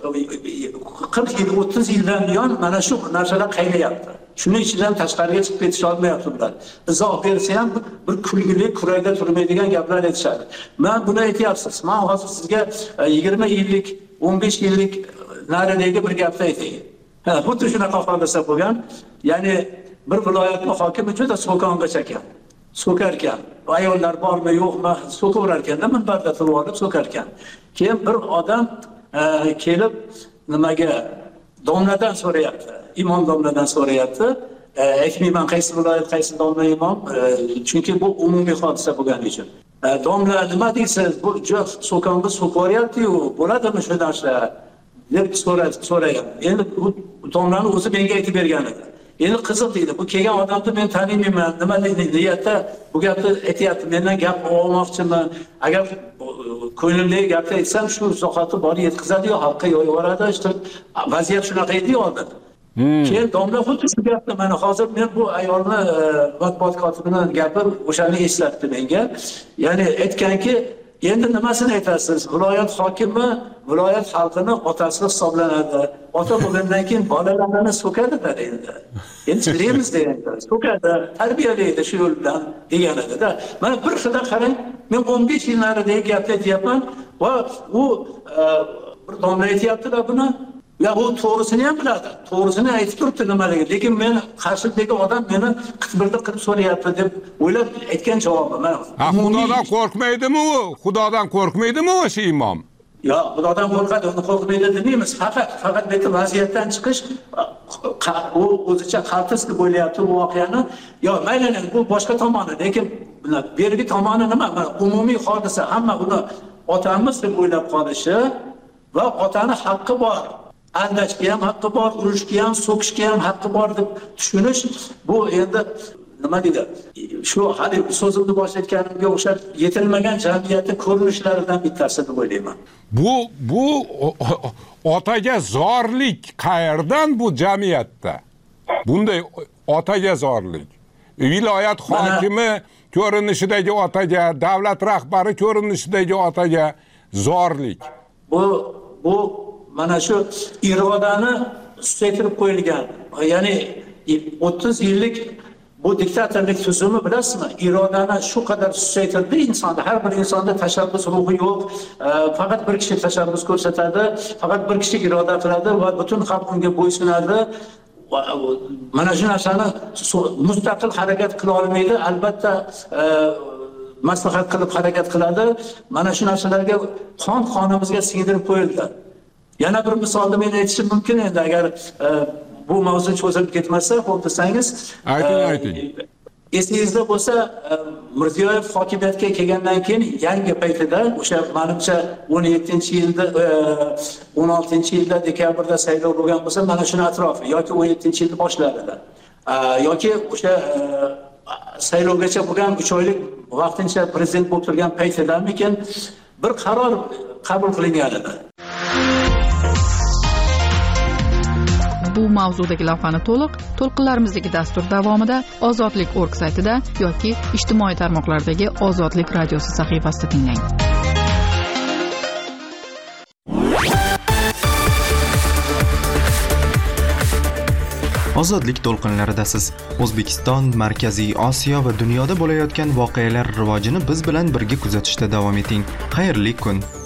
qirq yil, o'ttiz yildan buyon mana shu narsalar qaylayapti. Shuning ichidan tashqariga chiqib ketisha olmayapti ular. Izoh bersa ham bir kulgili, kurayda turmaydigan gaplar aytishadi. Men buni aytyapsiz. Men hozir sizga yigirma yillik, o'n besh yillik naridagi bir gapni aytay. Ha, xuddi shunaqa hodisa bo'lgan. Ya'ni bir viloyatning hokimi juda so'kongacha ekan. So'kar ekan. Ayollar bormi yo'qmi so'kaverar ekanda, minbarda turib olib so'kar ekan. Keyin bir odam kelib nimaga domladan so'rayapti. Imom domladan so'rayapti. Aytmayman qaysi viloyat, qaysi domla imom, chunki bu umumiy hodisa bo'lgani uchun. Domla nima deysiz? Bu juda so'konga so'kaveryapti-yu, bo'ladimi shu narsa? deb so'rayapti. Endi bu domlani o'zi menga aytib bergan edi. Endi qiziq deydi. Bu kelgan odamni men taniyman. Nima deydi? Niyatda bu gapni aytyapti. Mendan gap olmoqchimi? Agar ko'nglimdagi gapni aytsam, shu zahoti bor yetkazadi-yu, xalqqa yo'yaveradi. İşte vaziyat shunaqa edi oldin. Keyin domla xuddi shu gapni mana hozir men bu ayolni matbuot kotibining gapi o'shani eslatdi menga. Ya'ni aytganki, endi nimasini aytasiz? Viloyat hokimi viloyat xalqini otasi hisoblanadi. Ota bo'lgandan keyin bolalarini so'kadi-da endi. Endi bilamiz deyapti. So'kadi, tarbiyalaydi shu yo'l bilan degan edi-da. Mana bir xilda qarang, men o'n besh yil naridagi gapni aytyapman va u bir domla aytyapti-da buni. Ya bu to'g'risini ham biladi. To'g'risini aytib turibdi nimaligi. Lekin men qarshidagi odam meni qitmirda qilib so'rayapti deb o'ylab aytgan javobim mana. Ha, Xudodan qo'rqmaydimi u? Xudodan qo'rqmaydimi o'sha imom? Yo, Xudodan qo'rqadi, uni qo'rqmaydi demaymiz. Faqat faqat bu vaziyatdan chiqish u o'zicha qaltis deb o'ylayapti bu voqeani. Yo, mayli, bu boshqa tomoni, lekin bergi tomoni nima? Umumiy hodisa, hamma uni otamiz deb o'ylab qolishi va otani haqqi bor. Aldashga ham haqqi bor, urishga ham, so'kishga ham haqqi bor deb tushunish, bu endi nima deydi? Shu hali so'zimni boshlatganimga o'xshab yetilmagan jamiyatning ko'rinishlaridan bittasi deb o'ylayman. Bu bu otaga zorlik qayerdan bu jamiyatda? Bunday otaga zorlik. Viloyat hokimi ko'rinishidagi otaga, davlat rahbari ko'rinishidagi otaga zorlik. Bu bu mana shu irodani susaytirib qo'yilgan. Ya'ni o'ttiz yillik bu diktatorlik tuzumi bilasizmi? Irodani shu qadar susaytirdi insonda. Har bir insonda tashabbus ruhi yo'q. Faqat bir kishi tashabbus ko'rsatadi, faqat bir kishi iroda qiladi va butun xalq unga bo'ysunadi. Mana shu narsani mustaqil harakat qila olmaydi. Albatta maslahat qilib harakat qiladi. Mana shu narsalarga qon qonimizga singdirib qo'yildi. Yana bir misolni men aytishim mumkin endi agar bu mavzu cho'zilib ketmasa, xo'p desangiz. Ayting, ayting. Esingizda bo'lsa, Mirziyoyev hokimiyatga kelgandan keyin yangi paytida o'sha menimcha o'n yettinchi yilda, o'n oltinchi yilda dekabrda saylov bo'lgan bo'lsa, mana shuni atrofi yoki o'n yettinchi yilning boshlarida yoki o'sha saylovgacha bo'lgan uch oylik vaqtincha prezident bo'lib turgan paytidamikin bir qaror qabul qilingan edi. bu mavzudagi lavhani to'liq to'lqinlarimizdagi dastur davomida Ozodlik nokta org saytida yoki ijtimoiy tarmoqlardagi Ozodlik radiosi sahifasida tinglang. Ozodlik to'lqinlaridasiz. O'zbekiston, Markaziy Osiyo va dunyoda bo'layotgan voqealar rivojini biz bilan birga kuzatishda davom eting. Xayrli kun.